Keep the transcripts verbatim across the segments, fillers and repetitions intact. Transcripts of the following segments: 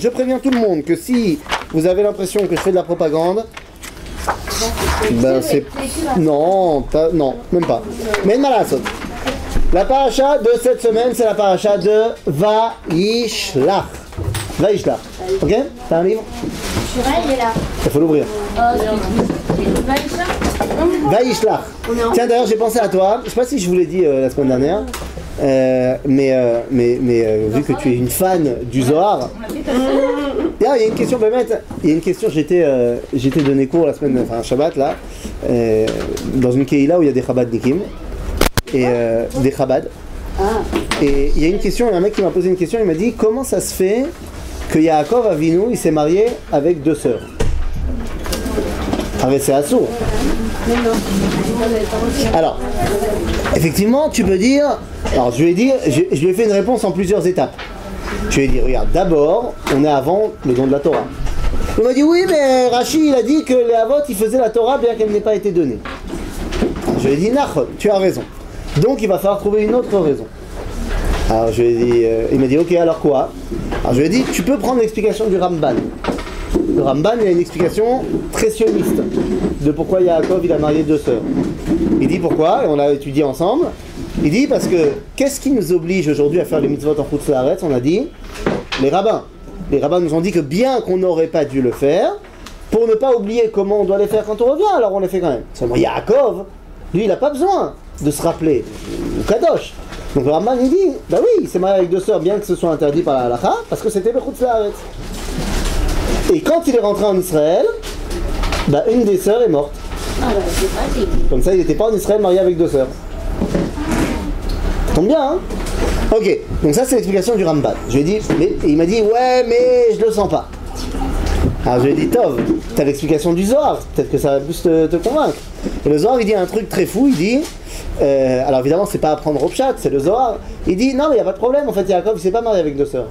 je préviens tout le monde que si vous avez l'impression que je fais de la propagande, ben c'est... Non, pas... non, même pas. Mais malasot. La paracha de cette semaine, c'est la paracha de Vaishlach. Vaishlach. Ok? T'as un livre? Il est là. Il faut l'ouvrir. Vaishlach. Tiens, d'ailleurs, j'ai pensé à toi. Je sais pas si je vous l'ai dit euh, la semaine dernière. Euh, mais euh, mais, mais euh, vu que tu es une fan du Zohar, il y a une question, il y a une question. J'étais euh, j'étais donné cours la semaine, enfin Shabbat là, euh, dans une keïla où il y a des Chabadnikim et euh, des Chabad. Et il y a une question, il y a un mec qui m'a posé une question. Il m'a dit comment ça se fait que Yaakov Avinu il s'est marié avec deux sœurs. Ah mais c'est assourd. Alors, effectivement, tu peux dire. Alors, je lui ai dit, je, je lui ai fait une réponse en plusieurs étapes. Je lui ai dit, regarde, d'abord, on est avant le don de la Torah. Il m'a dit, oui, mais Rashi, il a dit que les Avot, ils faisaient la Torah bien qu'elle n'ait pas été donnée. Alors, je lui ai dit, Nachon, tu as raison. Donc, il va falloir trouver une autre raison. Alors, je lui ai dit, euh, il m'a dit, ok, alors quoi? Alors, je lui ai dit, tu peux prendre l'explication du Ramban. Le Ramban, il a une explication très sioniste de pourquoi Yaakov, il a marié deux sœurs. Il dit pourquoi, et on l'a étudié ensemble. Il dit parce que, qu'est-ce qui nous oblige aujourd'hui à faire les mitzvot en Chutz La'aretz? On a dit, les rabbins. Les rabbins nous ont dit que bien qu'on n'aurait pas dû le faire, pour ne pas oublier comment on doit les faire quand on revient, alors on les fait quand même. Seulement Yaakov, lui, il n'a pas besoin de se rappeler, ou Kadosh. Donc le Ramban, il dit, bah oui, il s'est marié avec deux sœurs, bien que ce soit interdit par la halakha, parce que c'était le Chutz La'aretz. Et quand il est rentré en Israël, bah une des sœurs est morte. Ah bah c'est pratique. Comme ça, il n'était pas en Israël marié avec deux sœurs. Ça tombe bien, hein? Ok, donc ça c'est l'explication du Ramban. Je lui ai dit, mais, et il m'a dit, ouais, mais je le sens pas. Alors je lui ai dit, Tov, t'as l'explication du Zohar, peut-être que ça va plus te, te convaincre. Et le Zohar, il dit un truc très fou, il dit, euh, alors évidemment, c'est pas à prendre au pshat, c'est le Zohar. Il dit, non, mais il n'y a pas de problème, en fait, Yaakov, il s'est pas marié avec deux sœurs.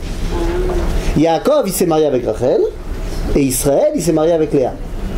Yaakov, il s'est marié avec Rachel, et Israël, il s'est marié avec Léa.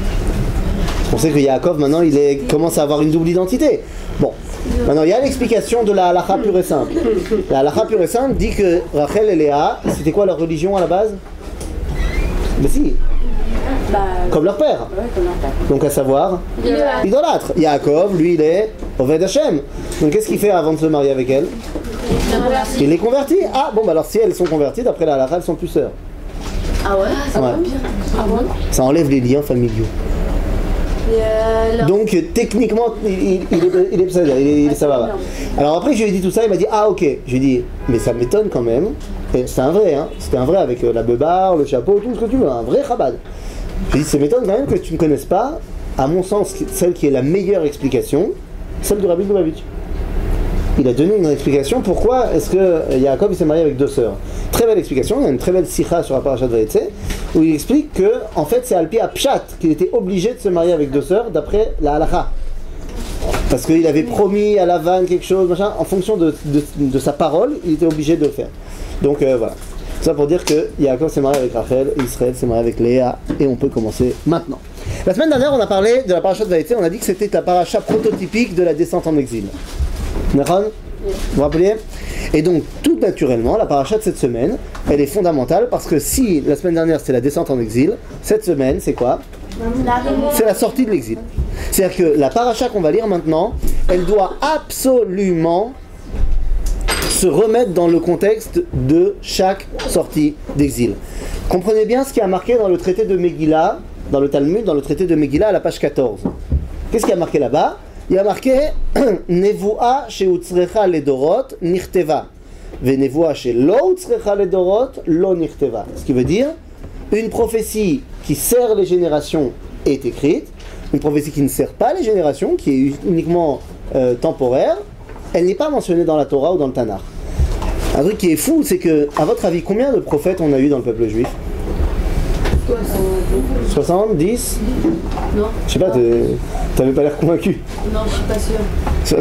On sait que Yaakov, maintenant, il est, commence à avoir une double identité. Bon, maintenant, il y a l'explication de la halakha pure et simple. La halakha pure et simple dit que Rachel et Léa, c'était quoi leur religion à la base? Mais si, Bah, comme leur père. ouais, comme leur père. Donc à savoir, Idolâtre. idolâtre. Yaakov, lui, il est Oved Hashem. Donc qu'est-ce qu'il fait avant de se marier avec elle? Il les convertit. Ah, bon, bah alors si elles sont converties, d'après la halakha, elles sont plus sœurs. Ah ouais, ça Ouais. va bien. Ah bon? Ça enlève les liens familiaux. Et euh, leur- Donc techniquement, il, il, il est, il est pseudo, il est, il est- ça va. va. Alors après, je lui ai dit tout ça, il m'a dit ah ok. Je lui ai dit mais ça m'étonne quand même. Et c'était un vrai, hein. C'était un vrai avec euh, la beubare, le chapeau, tout ce que tu veux, un vrai Chabad. Je lui ai dit ça m'étonne quand même que tu ne connaisses pas, à mon sens, celle qui est la meilleure explication, celle du Rabbi Lubavitch. Il a donné une explication pourquoi est-ce que Yaakov il s'est marié avec deux sœurs. Très belle explication, il y a une très belle sikha sur la parasha de Vaïtse, où il explique que en fait c'est Alpi à Pshat qu'il était obligé de se marier avec deux sœurs d'après la halakha. Parce qu'il avait promis à Lavan quelque chose, machin, en fonction de, de, de sa parole, il était obligé de le faire. Donc euh, voilà. Ça pour dire que Yaakov s'est marié avec Rachel, et Israël s'est marié avec Léa, et on peut commencer maintenant. La semaine dernière, on a parlé de la parasha de Vaïtse, on a dit que c'était la parasha prototypique de la descente en exil. D'accord ? Vous vous rappelez ? Et donc, tout naturellement, la paracha de cette semaine, elle est fondamentale parce que si la semaine dernière c'était la descente en exil, cette semaine c'est quoi ? C'est la sortie de l'exil. C'est-à-dire que la paracha qu'on va lire maintenant, elle doit absolument se remettre dans le contexte de chaque sortie d'exil. Comprenez bien ce qui a marqué dans le traité de Megillah, dans le Talmud, dans le traité de Megillah à la page quatorze. Qu'est-ce qui a marqué là-bas ? Il y a marqué Nevoa sheutzrecha ledorot nichteva ve nevoa shelo utzrecha ledorot lo nichteva. Ce qui veut dire une prophétie qui sert les générations est écrite, une prophétie qui ne sert pas les générations, qui est uniquement euh, temporaire, elle n'est pas mentionnée dans la Torah ou dans le Tanakh. Un truc qui est fou, c'est que, à votre avis, combien de prophètes on a eu dans le peuple juif ? soixante, dix ? Non. Je sais pas, t'avais pas l'air convaincu. Non, je suis pas sûre. soixante-dix ?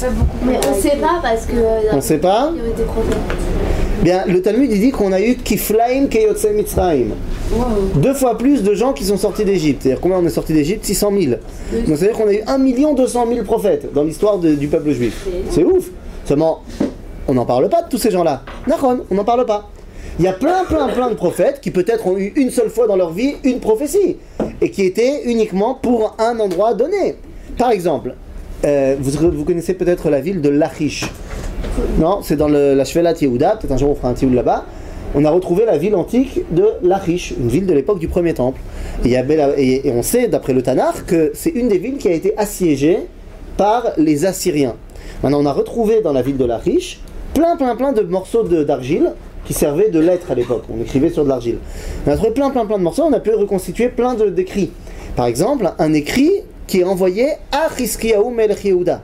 Mais on sait pas parce que. euh, On sait pas ? Il y avait des prophètes. Bien, le Talmud il dit qu'on a eu Kiflaim Keyotse Mitzrayim. Wow. Deux fois plus de gens qui sont sortis d'Égypte. C'est-à-dire combien on est sortis d'Égypte ? six cent mille. Donc c'est-à-dire qu'on a eu un million deux cent mille prophètes dans l'histoire de- du peuple juif. C'est ouf. Seulement, on n'en parle pas de tous ces gens-là. Nachon, on n'en parle pas. Il y a plein, plein, plein de prophètes qui peut-être ont eu une seule fois dans leur vie une prophétie et qui étaient uniquement pour un endroit donné. Par exemple, euh, vous, vous connaissez peut-être la ville de Lachish. Non, c'est dans le, la Shvelat Yehuda, peut-être un jour on fera un tioul là-bas. On a retrouvé la ville antique de Lachish, une ville de l'époque du premier temple. Et, il y avait la, et, et on sait, d'après le Tanakh, que c'est une des villes qui a été assiégée par les Assyriens. Maintenant, on a retrouvé dans la ville de Lachish plein, plein, plein de morceaux de, d'argile qui servaient de lettres à l'époque. On écrivait sur de l'argile. On a trouvé plein, plein, plein de morceaux, on a pu reconstituer plein de, d'écrits. Par exemple, un écrit qui est envoyé à Chizkiyahu Melech Yehuda.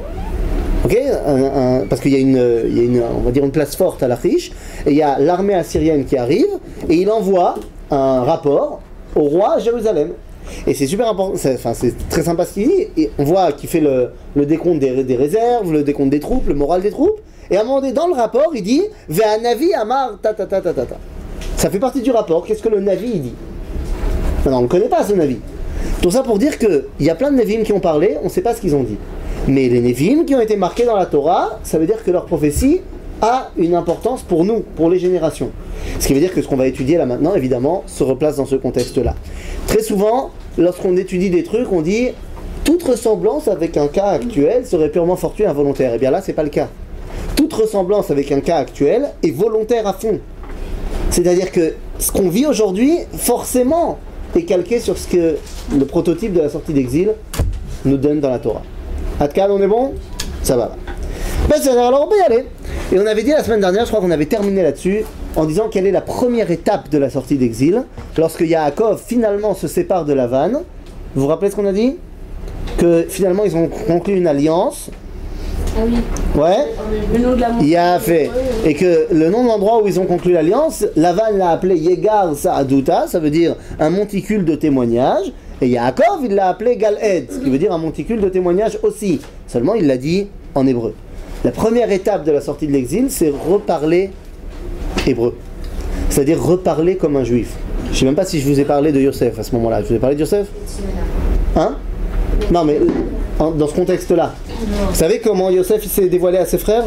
Ok, un, un, parce qu'il y a, une, il y a une, on va dire une place forte à Lachish, et il y a l'armée assyrienne qui arrive, et il envoie un rapport au roi à Jérusalem. Et c'est super important, c'est, enfin, c'est très sympa ce qu'il dit, et on voit qu'il fait le, le décompte des, des réserves, le décompte des troupes, le moral des troupes, et à un moment donné, dans le rapport, il dit « Ve'anavi amar ta ta ta ta ta ta ». Ça fait partie du rapport, qu'est-ce que le Navi il dit? Non, on ne connaît pas ce Navi. Tout ça pour dire qu'il y a plein de Nevim qui ont parlé, on ne sait pas ce qu'ils ont dit. Mais les Nevim qui ont été marqués dans la Torah, ça veut dire que leur prophétie a une importance pour nous, pour les générations. Ce qui veut dire que ce qu'on va étudier là maintenant, évidemment, se replace dans ce contexte-là. Très souvent, lorsqu'on étudie des trucs, on dit toute ressemblance avec un cas actuel serait purement fortuite et involontaire. Et bien là, c'est pas le cas. Toute ressemblance avec un cas actuel est volontaire à fond. C'est-à-dire que ce qu'on vit aujourd'hui, forcément, est calqué sur ce que le prototype de la sortie d'exil nous donne dans la Torah. Adkan, on est bon? Ça va. Ben, c'est, alors on peut y aller. Et on avait dit la semaine dernière, je crois qu'on avait terminé là-dessus, en disant quelle est la première étape de la sortie d'exil, lorsque Yaakov finalement se sépare de Lavan. Vous vous rappelez ce qu'on a dit? Que finalement ils ont conclu une alliance. Ah oui. Ouais. Le nom de la montagne. Il a fait. Et que le nom de l'endroit où ils ont conclu l'alliance, Lavan l'a appelé Yegar Sa'aduta, ça veut dire un monticule de témoignage. Et Yaakov, il l'a appelé Gal-Ed, ce qui veut dire un monticule de témoignage aussi. Seulement, il l'a dit en hébreu. La première étape de la sortie de l'exil, c'est reparler hébreu. C'est-à-dire reparler comme un juif. Je ne sais même pas si je vous ai parlé de Yosef à ce moment-là. Je vous ai parlé de Yosef? Hein? Non, mais dans ce contexte-là. Vous savez comment Yosef s'est dévoilé à ses frères?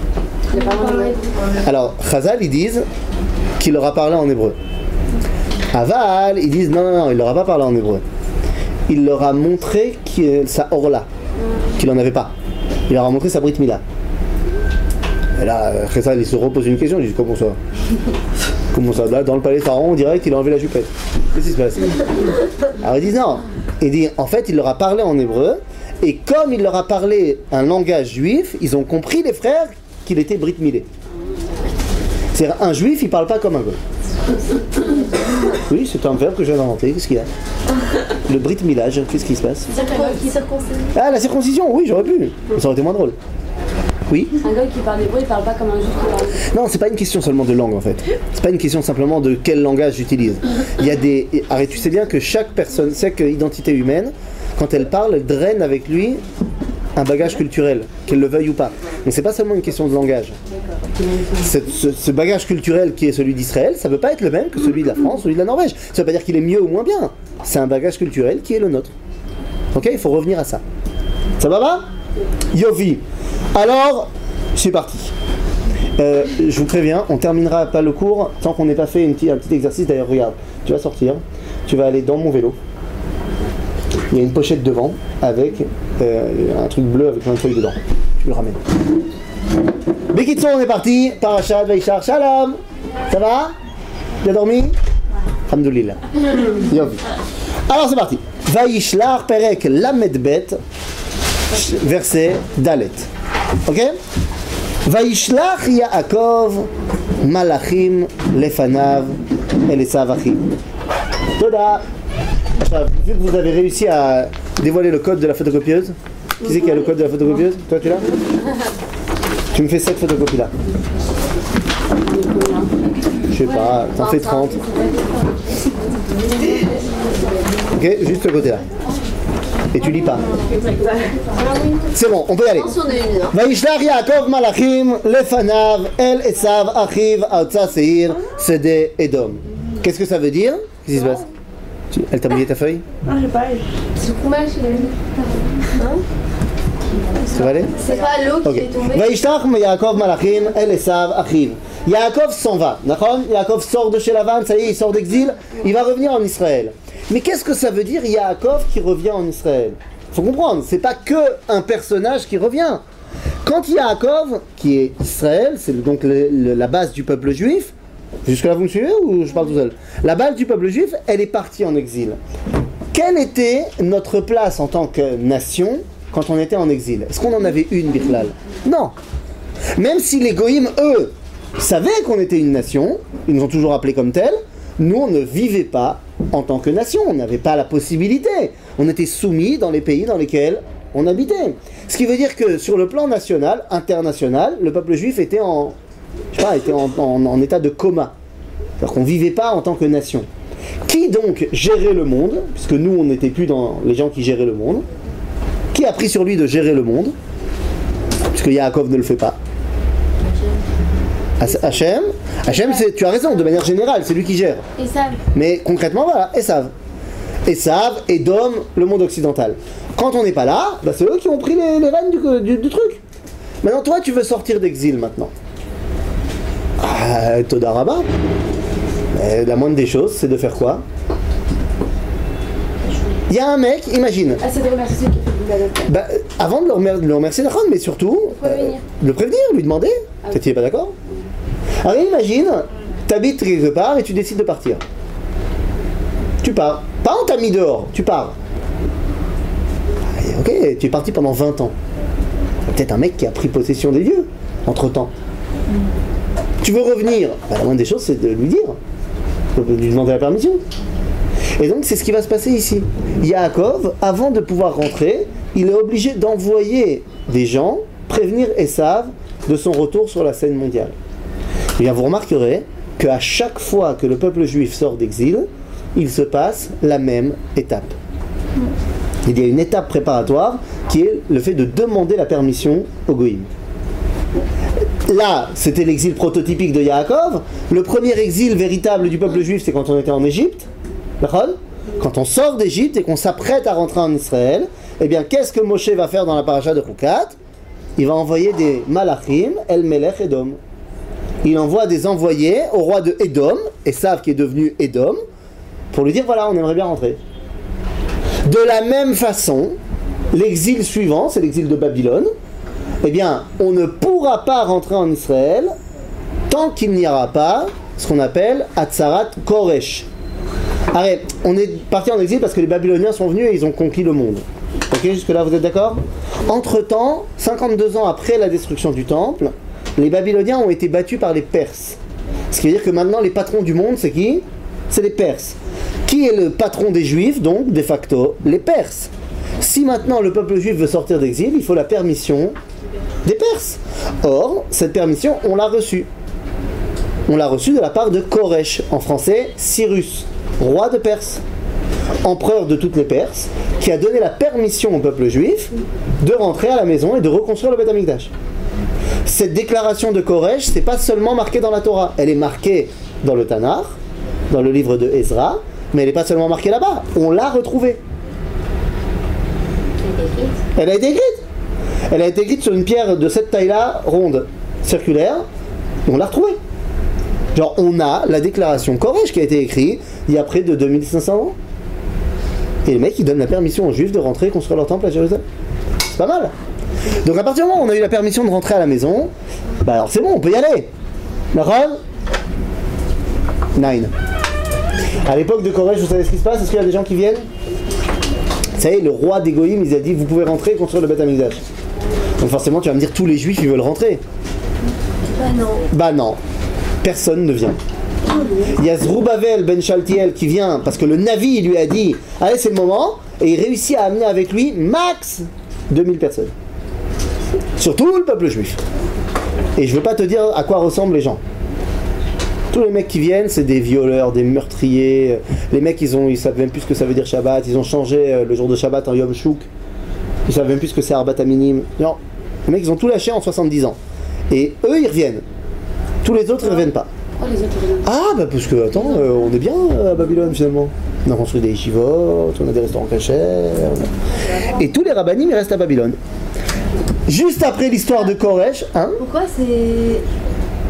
Alors, Chazal, ils disent qu'il leur a parlé en hébreu. Aval, ils disent non, non, non, il leur a pas parlé en hébreu. Il leur a montré qu'il, sa orla, qu'il n'en avait pas. Il leur a montré sa brit mila. Et là, Chazal, il se repose une question, il dit comment ça? Comment ça? Là, dans le palais Pharaon, on dirait qu'il a enlevé la jupette. Qu'est-ce qui se passe? Alors ils disent non. Il dit en fait, il leur a parlé en hébreu, et comme il leur a parlé un langage juif, ils ont compris, les frères, qu'il était brit milé. C'est-à-dire, un juif, il parle pas comme un goy. Oui, c'est un verbe que j'ai inventé. Qu'est-ce qu'il y a? Le brit milage, qu'est-ce qui se passe? Ah, la circoncision, oui, j'aurais pu. Ça aurait été moins drôle. Oui. Un gars qui parle hébreu, il parle pas comme un juif qui parle. Non, c'est pas une question seulement de langue en fait. C'est pas une question simplement de quel langage j'utilise. Il y a des. Arrête, tu sais bien que chaque personne, chaque identité humaine, quand elle parle, elle draine avec lui un bagage culturel, qu'elle le veuille ou pas. Donc c'est pas seulement une question de langage. C'est, ce, ce bagage culturel qui est celui d'Israël, ça ne veut pas être le même que celui de la France, celui de la Norvège. Ça ne veut pas dire qu'il est mieux ou moins bien. C'est un bagage culturel qui est le nôtre. Ok, il faut revenir à ça. Ça va pas? Yovi. Alors, c'est parti. Euh, je vous préviens, on terminera pas le cours tant qu'on n'ait pas fait une petit, un petit exercice. D'ailleurs, regarde, tu vas sortir, tu vas aller dans mon vélo. Il y a une pochette devant avec euh, un truc bleu avec plein de feuilles dedans. Tu le ramènes. Bekitson, on est parti. Parashat Vaishar Shalom. Ça va? Tu as dormi? Alhamdoulilah. Alors c'est parti. Vaishlar Perek Lamedbet, verset Dalet. Ok? Vaishlach Yaakov Malachim Lefanav El Esav Achim. Toda. Vu que vous avez réussi à dévoiler le code de la photocopieuse, qui c'est qui a le code de la photocopieuse? Toi tu l'as? Tu me fais cette photocopie là. Je sais pas, t'en fais trente. Ok, juste ce côté là. Et tu lis pas. C'est bon, on peut y aller. Vaishlach Yaakov Malachim Lefanav El Esav Achiv Aotza Seir Sede Edom. Qu'est-ce que ça veut dire? Qu'est-ce qui se passe? Elle t'a mouillé ta feuille? Non, j'ai pas. C'est le fromage, il a mis. Hein? Ça va aller? C'est pas l'eau qui okay. est tombée. Vaishlach Yaakov Malachim El Esav Achiv. Yaakov s'en va, d'accord? Yaakov sort de chez Lavan, ça y est, il sort d'exil, il va revenir en Israël. Mais qu'est-ce que ça veut dire Yaakov qui revient en Israël? Il faut comprendre, c'est pas que un personnage qui revient. Quand Yaakov, qui est Israël, c'est donc le, le, la base du peuple juif, jusque-là vous me suivez ou je parle tout seul? La base du peuple juif, elle est partie en exil. Quelle était notre place en tant que nation quand on était en exil? Est-ce qu'on en avait une, Bichlal? Non. Même si les Goïms, eux, savaient qu'on était une nation, ils nous ont toujours appelés comme tels, nous on ne vivait pas en tant que nation, on n'avait pas la possibilité. On était soumis dans les pays dans lesquels on habitait. Ce qui veut dire que sur le plan national, international, le peuple juif était en, je sais pas, était en, en, en état de coma. C'est-à-dire qu'on ne vivait pas en tant que nation. Qui donc gérait le monde, puisque nous on n'était plus dans les gens qui géraient le monde? Qui a pris sur lui de gérer le monde? Puisque Yaakov ne le fait pas. Hachem. Hachem, c'est, tu as raison, de manière générale, c'est lui qui gère. Esav. Mais concrètement, voilà, Esav. Esav, Edom, le monde occidental. Quand on n'est pas là, bah c'est eux qui ont pris les, les rênes du, du, du truc. Maintenant, toi, tu veux sortir d'exil maintenant. Ah, Toda Rabba. Mais la moindre des choses, c'est de faire quoi? Il y a un mec, imagine. Ah, c'est de remercier ceux qui ont fait du bah, avant de le, remer- de le remercier, d'accord, mais surtout, euh, le prévenir, lui demander. Ah, peut-être qu'il n'est pas d'accord. Alors imagine, tu habites quelque part et tu décides de partir. Tu pars. Pas on t'a mis dehors, tu pars. Ok, tu es parti pendant vingt ans. Peut-être un mec qui a pris possession des lieux, entre-temps. Tu veux revenir, bah, la moindre des choses, c'est de lui dire. De lui demander la permission. Et donc, c'est ce qui va se passer ici. Yaakov, avant de pouvoir rentrer, il est obligé d'envoyer des gens prévenir Esav de son retour sur la scène mondiale. Et bien, vous remarquerez qu'à chaque fois que le peuple juif sort d'exil, il se passe la même étape. Il y a une étape préparatoire qui est le fait de demander la permission au Goïm. Là, c'était l'exil prototypique de Yaakov. Le premier exil véritable du peuple juif, c'est quand on était en Égypte. Quand on sort d'Égypte et qu'on s'apprête à rentrer en Israël, eh bien, qu'est-ce que Moshe va faire dans la paracha de Chukat? Il va envoyer des malachim, El Melech Edom. Il envoie des envoyés au roi de Edom, Esav qui est devenu Edom, pour lui dire voilà, on aimerait bien rentrer. De la même façon, l'exil suivant, c'est l'exil de Babylone, eh bien, on ne pourra pas rentrer en Israël tant qu'il n'y aura pas ce qu'on appelle Hatzarat Koresh. Arrête, on est parti en exil parce que les Babyloniens sont venus et ils ont conquis le monde. Ok, jusque-là, vous êtes d'accord? Entre-temps, cinquante-deux ans après la destruction du temple, les Babyloniens ont été battus par les Perses. Ce qui veut dire que maintenant, les patrons du monde, c'est qui? C'est les Perses. Qui est le patron des Juifs, donc, de facto? Les Perses. Si maintenant le peuple juif veut sortir d'exil, il faut la permission des Perses. Or, cette permission, on l'a reçue. On l'a reçue de la part de Koresh, en français, Cyrus, roi de Perse, empereur de toutes les Perses, qui a donné la permission au peuple juif de rentrer à la maison et de reconstruire le Beth Amikdash. Cette déclaration de Koresh, c'est pas seulement marqué dans la Torah, elle est marquée dans le Tanakh, dans le livre de Ezra, mais elle n'est pas seulement marquée là-bas, on l'a retrouvée. Elle a été écrite. Elle a été écrite sur une pierre de cette taille-là, ronde, circulaire, et on l'a retrouvée. Genre, on a la déclaration Koresh qui a été écrite il y a près de deux mille cinq cents ans. Et le mec, il donne la permission aux Juifs de rentrer et construire leur temple à Jérusalem. C'est pas mal. Donc, à partir du moment où on a eu la permission de rentrer à la maison, bah alors c'est bon, on peut y aller. D'accord ? Nine. À l'époque de Koresh, vous savez ce qui se passe? Est-ce qu'il y a des gens qui viennent? Vous savez, le roi des Goïm, il a dit vous pouvez rentrer et construire le Beth Amikdash. Donc forcément, tu vas me dire tous les Juifs ils veulent rentrer. Bah non. Bah non. Personne ne vient. Il y a Zerubbabel ben Shaltiel qui vient parce que le Navi lui a dit allez, c'est le moment, et il réussit à amener avec lui max deux mille personnes. Surtout le peuple juif. Et je veux pas te dire à quoi ressemblent les gens. Tous les mecs qui viennent, c'est des violeurs, des meurtriers. Les mecs, ils ont, ils savent même plus ce que ça veut dire Shabbat. Ils ont changé le jour de Shabbat en Yom Shuk. Ils savent même plus ce que c'est Arbat Aminim. Non, les mecs, ils ont tout lâché en soixante-dix ans. Et eux, ils reviennent. Tous les autres, ils reviennent pas. Oh, les autres reviennent. Ah, bah parce que, attends, euh, on est bien à Babylone finalement. On a construit des yeshivot, on a des restaurants cachers. A... Et tous les rabbanim, ils restent à Babylone. Juste après l'histoire de Koresh, hein? Pourquoi c'est...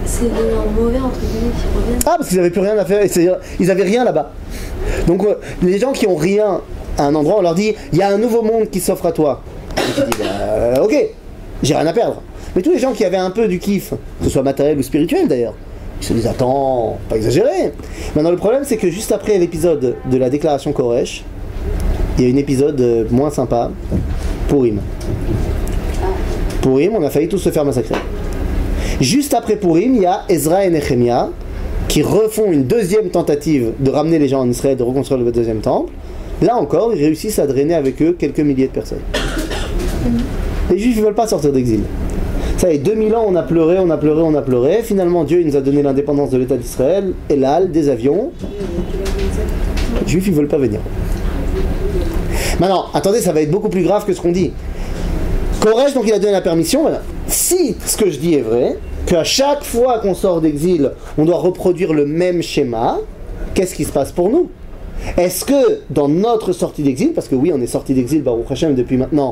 c'est des gens mauvais entre guillemets qui reviennent. Ah, parce qu'ils n'avaient plus rien à faire, c'est-à-dire, ils n'avaient rien là-bas. Donc euh, les gens qui ont rien à un endroit, on leur dit, il y a un nouveau monde qui s'offre à toi. Et tu dis, bah, ok, j'ai rien à perdre. Mais tous les gens qui avaient un peu du kiff, que ce soit matériel ou spirituel d'ailleurs, ils se disent, attends, pas exagérer. Maintenant le problème c'est que juste après l'épisode de la déclaration Koresh, il y a un épisode moins sympa, Purim. Purim, on a failli tous se faire massacrer. Juste après Purim, il y a Ezra et Nehemia qui refont une deuxième tentative de ramener les gens en Israël, de reconstruire le deuxième temple. Là encore, ils réussissent à drainer avec eux quelques milliers de personnes. Les Juifs ne veulent pas sortir d'exil. Ça y est, deux mille ans, on a pleuré, on a pleuré, on a pleuré. Finalement, Dieu il nous a donné l'indépendance de l'État d'Israël, El Al, des avions. Les Juifs, ils ne veulent pas venir. Maintenant, attendez, ça va être beaucoup plus grave que ce qu'on dit. Koresh, donc il a donné la permission. Voilà. Si ce que je dis est vrai, qu'à chaque fois qu'on sort d'exil, on doit reproduire le même schéma, qu'est-ce qui se passe pour nous? Est-ce que dans notre sortie d'exil, parce que oui, on est sorti d'exil, Baruch Hashem, depuis maintenant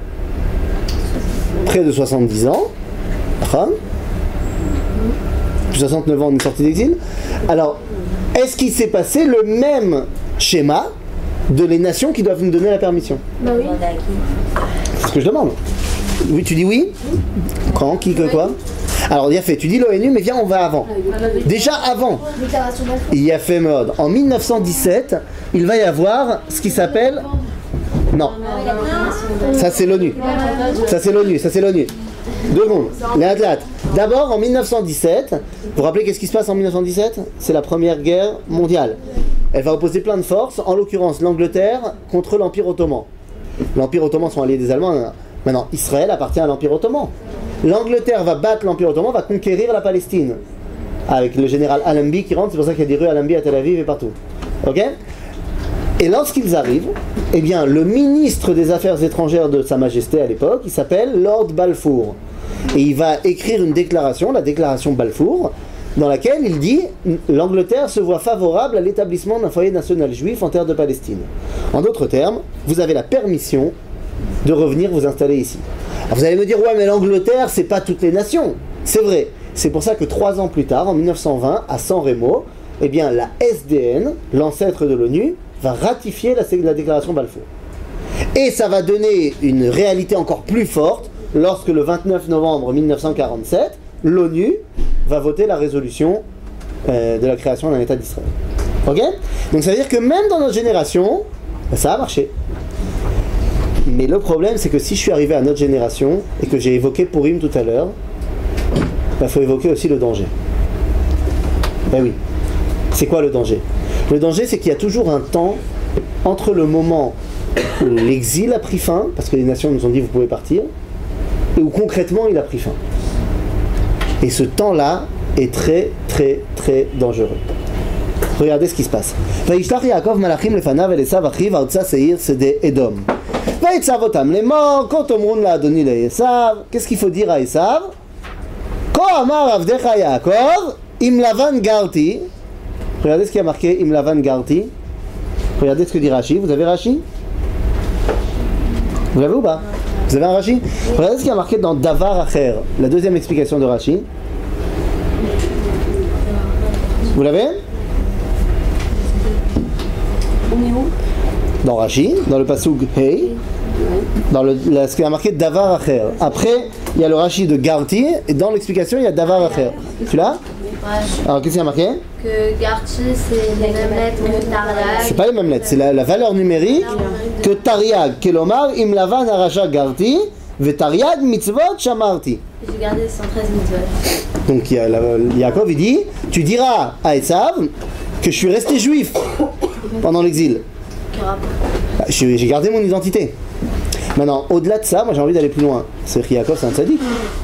près de soixante-dix ans, depuis soixante-neuf ans, on est sorti d'exil. Alors, est-ce qu'il s'est passé le même schéma de les nations qui doivent nous donner la permission? Bah oui. C'est ce que je demande. Oui, tu dis oui? Quand? Qui? Que quoi? Alors, il y a fait, tu dis l'ONU, mais viens, on va avant. Déjà avant, il y a fait mode. En mille neuf cent dix-sept, il va y avoir ce qui s'appelle... Non, ça c'est l'ONU. Ça c'est l'ONU, ça c'est l'ONU. Deux secondes, les athlètes. D'abord, en mille neuf cent dix-sept, vous vous rappelez qu'est-ce qui se passe en mille neuf cent dix-sept? C'est la première guerre mondiale. Elle va opposer plein de forces, en l'occurrence l'Angleterre contre l'Empire ottoman. L'Empire ottoman sont alliés des Allemands. Maintenant, Israël appartient à l'Empire ottoman. L'Angleterre va battre l'Empire ottoman, va conquérir la Palestine. Avec le général Allenby qui rentre, c'est pour ça qu'il y a des rues Allenby à Tel Aviv et partout. Ok? Et lorsqu'ils arrivent, eh bien, le ministre des Affaires étrangères de Sa Majesté à l'époque, il s'appelle Lord Balfour. Et il va écrire une déclaration, la déclaration Balfour, dans laquelle il dit « L'Angleterre se voit favorable à l'établissement d'un foyer national juif en terre de Palestine. En d'autres termes, vous avez la permission de revenir vous installer ici. » Alors vous allez me dire « Ouais, mais l'Angleterre, c'est pas toutes les nations. » C'est vrai. C'est pour ça que trois ans plus tard, en mille neuf cent vingt, à San Remo, eh bien, la S D N, l'ancêtre de l'ONU, va ratifier la, la déclaration Balfour. Et ça va donner une réalité encore plus forte lorsque le vingt-neuf novembre mille neuf cent quarante-sept, l'ONU va voter la résolution euh, de la création d'un État d'Israël. Ok? Donc ça veut dire que même dans notre génération, ça a marché. Mais le problème, c'est que si je suis arrivé à notre génération et que j'ai évoqué Purim tout à l'heure, il bah, faut évoquer aussi le danger. Ben oui. C'est quoi le danger? Le danger, c'est qu'il y a toujours un temps entre le moment où l'exil a pris fin, parce que les nations nous ont dit vous pouvez partir, et où concrètement il a pris fin. Et ce temps-là est très très très dangereux. Regardez ce qui se passe. Vayishlach Yaakov malachim lefanav el Esav achiv artsa seir sede Edom. Vayitzav otam lemor ko tomrun laadoni leEsav. Qu'est-ce qu'il faut dire à Esav? Ko amar avdecha Yaakov im Lavan garti. Regardez ce qui a marqué im Lavan garti. Regardez ce que dit Rashi. Vous avez Rashi? Vous l'avez ou pas? Vous avez un Rashi? Regardez ce qui a marqué dans Davar Acher, la deuxième explication de Rashi. Vous l'avez? Dans Rashi, dans le pasuk Hey, dans le, la, ce qui a marqué Davar Acher. Après, il y a le Rashi de Garti, et dans l'explication, il y a Davar Acher. Tu l'as? Alors, qu'est-ce qu'il y a marqué? Que Garti, c'est les mêmes lettres que Tariag. C'est pas les mêmes lettres, c'est la, la valeur numérique que Tariag. Kelomar, im lavan arasha Garti, ve Tariag mitzvot shamarti. J'ai gardé cent treize mitzvot. Donc, il y a la, Yaakov, il dit, tu diras à Esav que je suis resté juif pendant l'exil. J'ai gardé mon identité. Maintenant, au-delà de ça, moi j'ai envie d'aller plus loin. C'est que Yaakov, c'est un tzaddik.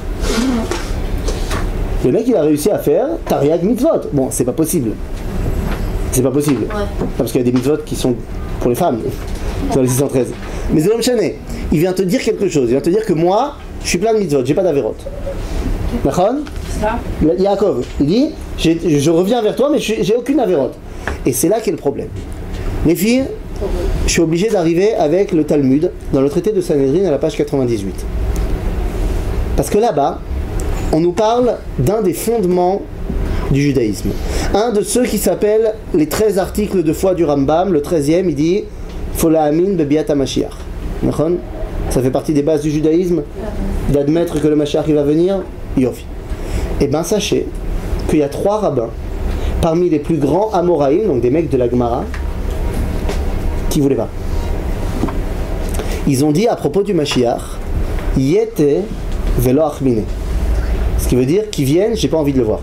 Le mec, il a réussi à faire Tariag mitzvot. Bon, c'est pas possible. C'est pas possible. Ouais. Parce qu'il y a des mitzvot qui sont pour les femmes, dans les six cent treize. Mais Zéom Chané, il vient te dire quelque chose. Il vient te dire que moi, je suis plein de mitzvot, j'ai pas d'avérote. D'accord? Yaakov, il dit, je reviens vers toi, mais j'ai aucune avérote. Et c'est là qu'est le problème. Les filles, je suis obligé d'arriver avec le Talmud dans le traité de Sanhedrin à la page quatre-vingt-dix-huit. Parce que là-bas, on nous parle d'un des fondements du judaïsme. Un de ceux qui s'appellent les treize articles de foi du Rambam, le treizième, il dit Fola Amin Bebiat HaMashiach. Ça fait partie des bases du judaïsme, d'admettre que le Mashiach il va venir. Yofi. Et bien sachez qu'il y a trois rabbins, parmi les plus grands Amoraïm, donc des mecs de la Gemara, qui ne voulaient pas. Ils ont dit à propos du Mashiach Yete velo achmine. Ce qui veut dire qu'ils viennent, j'ai pas envie de le voir.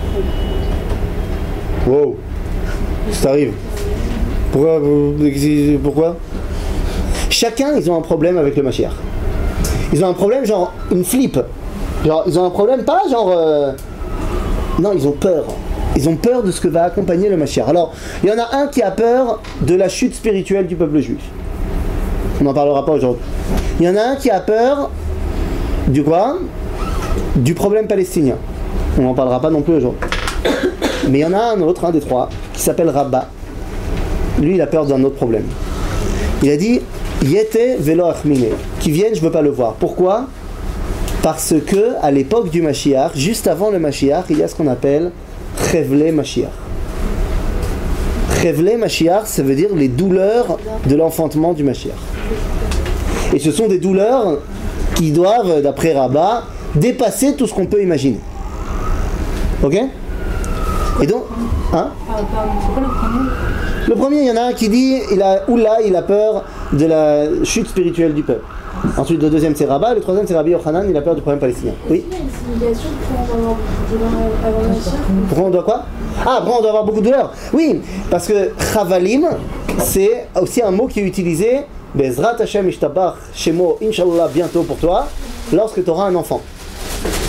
Wow, ça arrive. Pourquoi, pourquoi Chacun, ils ont un problème avec le Mashiach. Ils ont un problème, genre une flip. Genre, ils ont un problème, pas genre. Euh... Non, ils ont peur. Ils ont peur de ce que va accompagner le Mashiach. Alors, il y en a un qui a peur de la chute spirituelle du peuple juif. On n'en parlera pas aujourd'hui. Il y en a un qui a peur du quoi ? Du problème palestinien. On n'en parlera pas non plus aujourd'hui. Mais il y en a un autre, un des trois, qui s'appelle Rabba. Lui, il a peur d'un autre problème. Il a dit Yete velo achmine. Qui vienne, je ne veux pas le voir. Pourquoi ? Parce que à l'époque du Mashiach, juste avant le Mashiach, il y a ce qu'on appelle Chevle Mashiach. Chevle Mashiach, ça veut dire les douleurs de l'enfantement du Mashiach. Et ce sont des douleurs qui doivent, d'après Rabba, dépasser tout ce qu'on peut imaginer. Ok ? Et donc, hein ? Le premier, il y en a un qui dit, il a, oula, il a peur de la chute spirituelle du peuple. Ensuite, le deuxième, c'est Rabba. Le troisième, c'est Rabbi Yochanan, il a peur du problème palestinien. Oui ? Pourquoi on doit quoi ? Ah, pourquoi on doit avoir beaucoup de douleur ? Oui, parce que Chavalim, c'est aussi un mot qui est utilisé, Bezrat Hashem Ishtabach Shemo, Inch'Allah, bientôt pour toi, lorsque tu auras un enfant. D'accord ?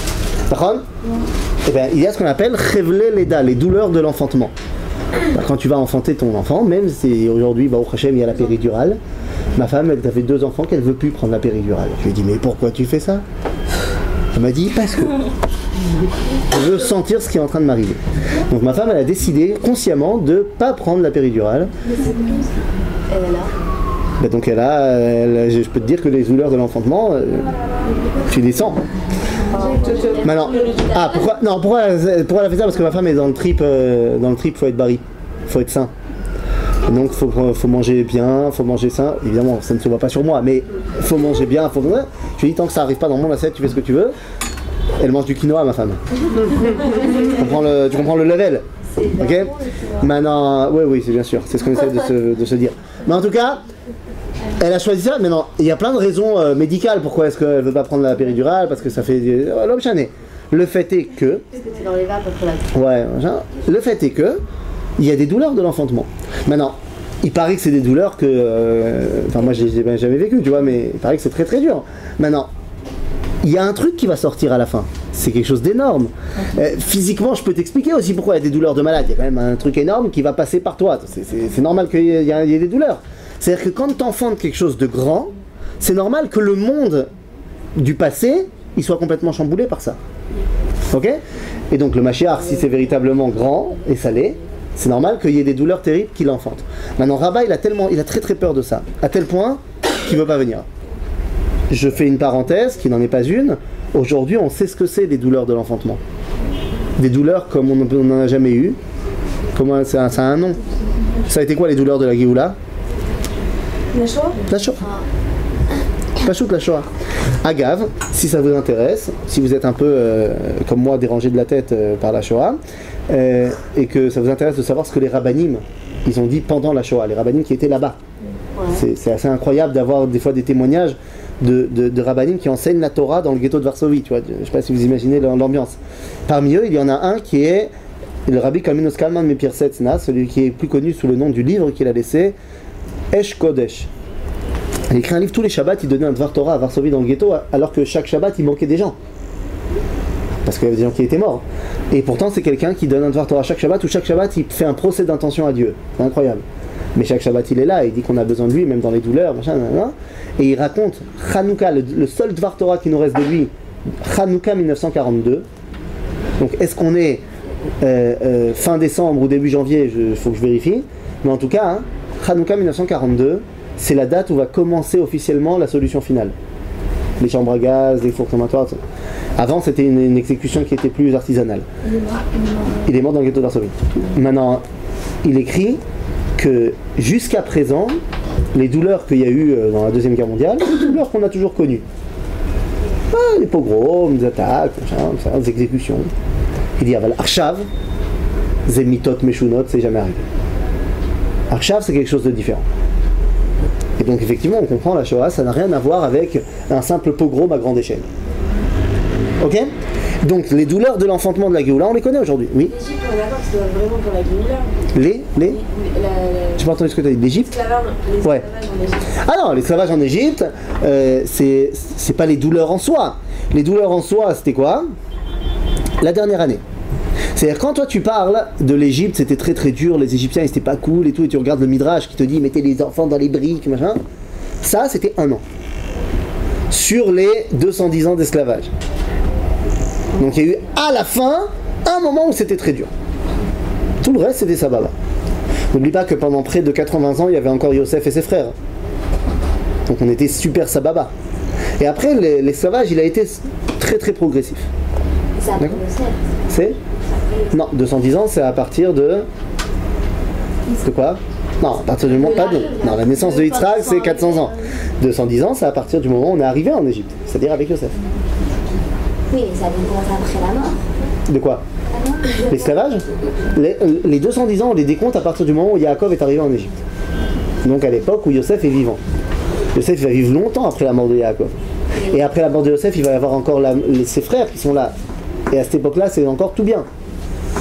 Eh bien, il y a ce qu'on appelle Chevle Leda, les douleurs de l'enfantement. Quand tu vas enfanter ton enfant, même si aujourd'hui, Baruch Hashem, il y a la péridurale, ma femme, elle avait deux enfants qu'elle ne veut plus prendre la péridurale. Je lui ai dit, mais pourquoi tu fais ça ? Elle m'a dit, parce que je veux sentir ce qui est en train de m'arriver. Donc ma femme, elle a décidé consciemment de ne pas prendre la péridurale. Elle est là. Ben donc elle a, elle, je peux te dire que les douleurs de l'enfantement, euh, tu les sens. Maintenant, ah pourquoi, non, pourquoi, pourquoi elle a fait ça ? Parce que ma femme est dans le trip, euh, dans le trip, faut être bari, faut être sain. Et donc faut, faut manger bien, faut manger sain. Évidemment, ça ne se voit pas sur moi, mais faut manger bien, faut. Je lui dis tant que ça arrive pas dans mon assiette, tu fais ce que tu veux. Elle mange du quinoa, ma femme. Tu comprends le, tu comprends le level, ok ? Maintenant, oui, oui, c'est bien sûr, c'est ce qu'on essaie de se, de se dire. Mais en tout cas. Elle a choisi ça, mais non, il y a plein de raisons euh, médicales pourquoi est-ce qu'elle ne veut pas prendre la péridurale, parce que ça fait euh, l'homme chané. Le fait est que. Parce que c'est dans les vapes après la. Ouais, genre, le fait est que il y a des douleurs de l'enfantement. Maintenant, il paraît que c'est des douleurs que. Euh, enfin, moi, je n'ai jamais vécu, tu vois, mais il paraît que c'est très très dur. Maintenant, il y a un truc qui va sortir à la fin. C'est quelque chose d'énorme. Euh, physiquement, je peux t'expliquer aussi pourquoi il y a des douleurs de malade. Il y a quand même un truc énorme qui va passer par toi. C'est, c'est, c'est normal qu'il y ait, il y ait des douleurs. C'est-à-dire que quand tu enfantes quelque chose de grand, c'est normal que le monde du passé, il soit complètement chamboulé par ça. Ok ? Et donc le Mashiach, si c'est véritablement grand, et ça l'est, c'est normal qu'il y ait des douleurs terribles qui l'enfantent. Maintenant, Rabba, il a tellement, il a très très peur de ça, à tel point qu'il ne veut pas venir. Je fais une parenthèse, qui n'en est pas une. Aujourd'hui, on sait ce que c'est des douleurs de l'enfantement. Des douleurs comme on n'en a jamais eu. Comment, ça, ça a un nom. Ça a été quoi les douleurs de la Géoula ? La Shoah ? La Shoah. Pas choute la Shoah. Agave, si ça vous intéresse, si vous êtes un peu euh, comme moi dérangé de la tête euh, par la Shoah, euh, et que ça vous intéresse de savoir ce que les rabbanim, ils ont dit pendant la Shoah, les rabbanim qui étaient là-bas. Ouais. C'est, c'est assez incroyable d'avoir des fois des témoignages de, de, de rabbanim qui enseignent la Torah dans le ghetto de Varsovie, tu vois. Je ne sais pas si vous imaginez l'ambiance. Parmi eux, il y en a un qui est le rabbi Kalminos Kalman Mepir Setzna, celui qui est plus connu sous le nom du livre qu'il a laissé, Esh Kodesh. Il a écrit un livre tous les Shabbats, il donnait un Dvar Torah à Varsovie dans le ghetto, alors que chaque Shabbat il manquait des gens. Parce qu'il y avait des gens qui étaient morts. Et pourtant c'est quelqu'un qui donne un Dvar Torah chaque Shabbat, où chaque Shabbat il fait un procès d'intention à Dieu. C'est incroyable. Mais chaque Shabbat il est là, il dit qu'on a besoin de lui, même dans les douleurs, machin, machin. Et il raconte Hanouka, le, le seul Dvar Torah qui nous reste de lui, Hanouka mille neuf cent quarante-deux. Donc est-ce qu'on est euh, euh, fin décembre ou début janvier, il faut que je vérifie. Mais en tout cas, hein, Hanouka mille neuf cent quarante-deux, c'est la date où va commencer officiellement la solution finale. Les chambres à gaz, les fours crématoires, et Avant, c'était une, une exécution qui était plus artisanale. Il est mort, il est mort. Il est mort dans le ghetto d'Varsovie. Maintenant, il écrit que jusqu'à présent, les douleurs qu'il y a eu dans la Deuxième Guerre mondiale, c'est des douleurs qu'on a toujours connues. Ah, les pogroms, les attaques, machin, ça, les exécutions. Il dit, Aval Arshav, Zemitot Meshunot, c'est jamais arrivé. Arshav, c'est quelque chose de différent. Et donc, effectivement, on comprend la Shoah, ça n'a rien à voir avec un simple pogrom à grande échelle. Ok ? Donc, les douleurs de l'enfantement de la Géoula, on les connaît aujourd'hui. Oui ? L'Égypte, on est d'accord que c'est vraiment pour la Géoula. Les Les La, la, J'ai pas entendu ce que tu as dit. L'Égypte ? l'esclavage Ouais. en Égypte. Ah non, l'esclavage en Égypte, euh, c'est, c'est pas les douleurs en soi. Les douleurs en soi, c'était quoi ? La dernière année. C'est-à-dire, quand toi tu parles de l'Égypte, c'était très très dur, les Égyptiens ils étaient pas cool et tout, et tu regardes le Midrash qui te dit mettez les enfants dans les briques, machin. Ça, c'était un an. Sur les deux cent dix ans d'esclavage. Donc il y a eu à la fin un moment où c'était très dur. Tout le reste, c'était sababa. N'oublie pas que pendant près de quatre-vingts ans, il y avait encore Yosef et ses frères. Donc on était super sababa. Et après, l'esclavage, il a été très très progressif. Ça a D'accord. commencé. C'est Non, deux cent dix ans, c'est à partir de... De quoi Non, à partir du moment... Pas de... Non, la naissance de Yitzhak, c'est quatre cents ans. deux cent dix ans, c'est à partir du moment où on est arrivé en Égypte. C'est-à-dire avec Yosef. Oui, mais ça vient commencer après la mort. De quoi L'esclavage les, les deux cent dix ans, on les décompte à partir du moment où Yaakov est arrivé en Égypte. Donc à l'époque où Yosef est vivant. Yosef va vivre longtemps après la mort de Yaakov. Et après la mort de Yosef, il va y avoir encore la, les, ses frères qui sont là. Et à cette époque-là, c'est encore tout bien. Ok ?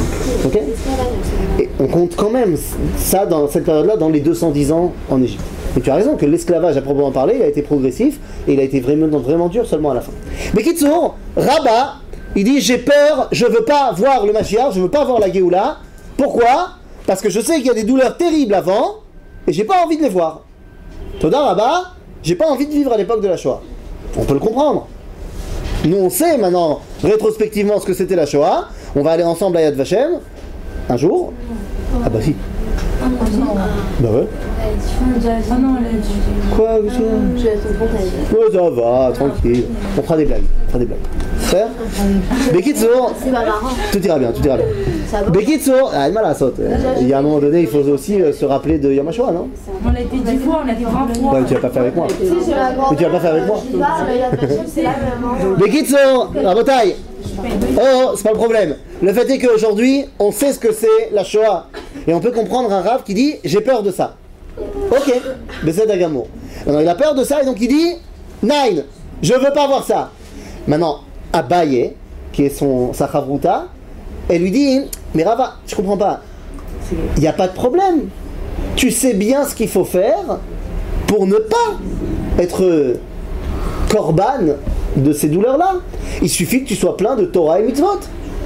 Et on compte quand même ça, dans cette période-là, dans les deux cent dix ans en Égypte. Mais tu as raison que l'esclavage, à proprement parler, il a été progressif et il a été vraiment, vraiment dur seulement à la fin. Mais Kitsour, Rabat, il dit j'ai peur, je veux pas voir le Mashiach, je veux pas voir la Géoula. Pourquoi ? Parce que je sais qu'il y a des douleurs terribles avant et j'ai pas envie de les voir. Toda Rabat, j'ai pas envie de vivre à l'époque de la Shoah. On peut le comprendre. Nous on sait maintenant rétrospectivement ce que c'était la Shoah. On va aller ensemble à Yad Vashem un jour. Ah bah si. Ah non, Bah ouais. ah non, elle a dit. Quoi monsieur ? Je vais être contente. Ouais, ça va, tranquille. On fera des blagues. On fera des blagues. Faire Bekitsour, C'est pas marrant. tout ira bien, tout ira bien. Ça va. Bekitsour, ah, mal à la saute. Il y a un moment donné, il faut aussi euh, se rappeler de Yom HaShoah, non ? On l'a été dix fois, on l'a dit vingt fois. Ouais, mais tu vas pas faire avec moi. Si, c'est la grande. Mais tu vas pas faire avec moi. Je parle, il y a pas de chose, c'est la même. Bekitsour, Rabotai. Oh, oh, c'est pas le problème. Le fait est qu'aujourd'hui, on sait ce que c'est la Shoah. Et on peut comprendre un rave qui dit j'ai peur de ça. Ok, Besed Agamour. Alors il a peur de ça et donc il dit Nine, je veux pas voir ça. Maintenant, Abaye, qui est son sa chavruta, elle lui dit mais Rava, je comprends pas. Il n'y a pas de problème. Tu sais bien ce qu'il faut faire pour ne pas être korban de ces douleurs-là. Il suffit que tu sois plein de Torah et mitzvot.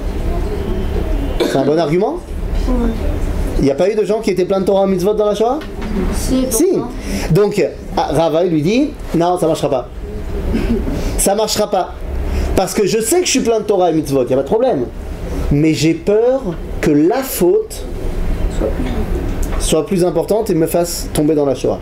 C'est un bon argument. Il n'y a pas eu de gens qui étaient pleins de Torah et mitzvot dans la Shoah ? Si. Si. Donc, Rava lui dit, non, ça marchera pas. Ça marchera pas. Parce que je sais que je suis plein de Torah et mitzvot, il n'y a pas de problème. Mais j'ai peur que la faute soit plus importante et me fasse tomber dans la Shoah.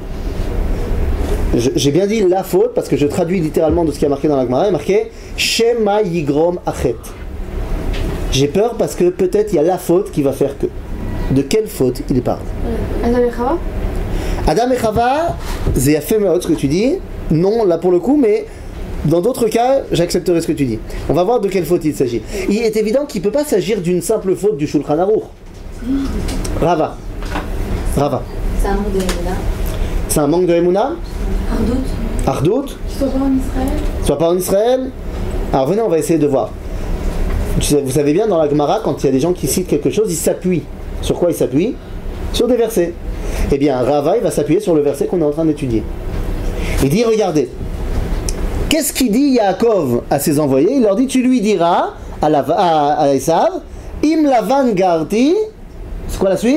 Je, j'ai bien dit la faute parce que je traduis littéralement de ce qui est marqué dans la Gemara, il est marqué Shema Yigrom Achet. J'ai peur parce que peut-être il y a la faute qui va faire que. De quelle faute il parle ? Adam et Chava ? Adam et Chava, c'est yafé me'od ce que tu dis. Non, là pour le coup, mais dans d'autres cas, j'accepterai ce que tu dis. On va voir de quelle faute il s'agit. Il est évident qu'il ne peut pas s'agir d'une simple faute du Shulchan Aruch. Rava. Rava. C'est un manque de Emouna. C'est un manque de Emouna ? Ardout. Ardout ? Qu'ils soient pas en Israël. Soit pas en Israël. Alors venez, on va essayer de voir. Vous savez bien, dans la Gemara, quand il y a des gens qui citent quelque chose, ils s'appuient. Sur quoi ils s'appuient ? Sur des versets. Eh bien, Rava, il va s'appuyer sur le verset qu'on est en train d'étudier. Il dit, regardez, qu'est-ce qu'il dit Yaakov à ses envoyés ? Il leur dit, tu lui diras à, la, à, à Esav, Im lavan garti, c'est quoi la suite ?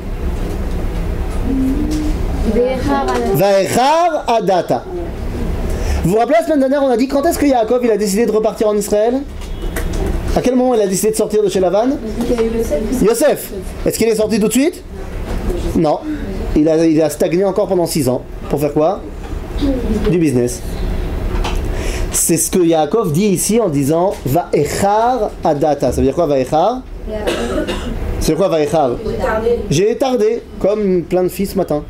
Vaechar adata. Vous vous rappelez la semaine dernière, on a dit quand est-ce que Yaakov il a décidé de repartir en Israël ? À quel moment il a décidé de sortir de chez Lavan ? Yosef. Est-ce qu'il est sorti tout de suite ? Non. Il a, il a stagné encore pendant six ans. Pour faire quoi ? Du business. C'est ce que Yaakov dit ici en disant Va'echar adata. Ça veut dire quoi Va'echar? C'est quoi Va'echar? J'ai tardé, comme plein de filles ce matin.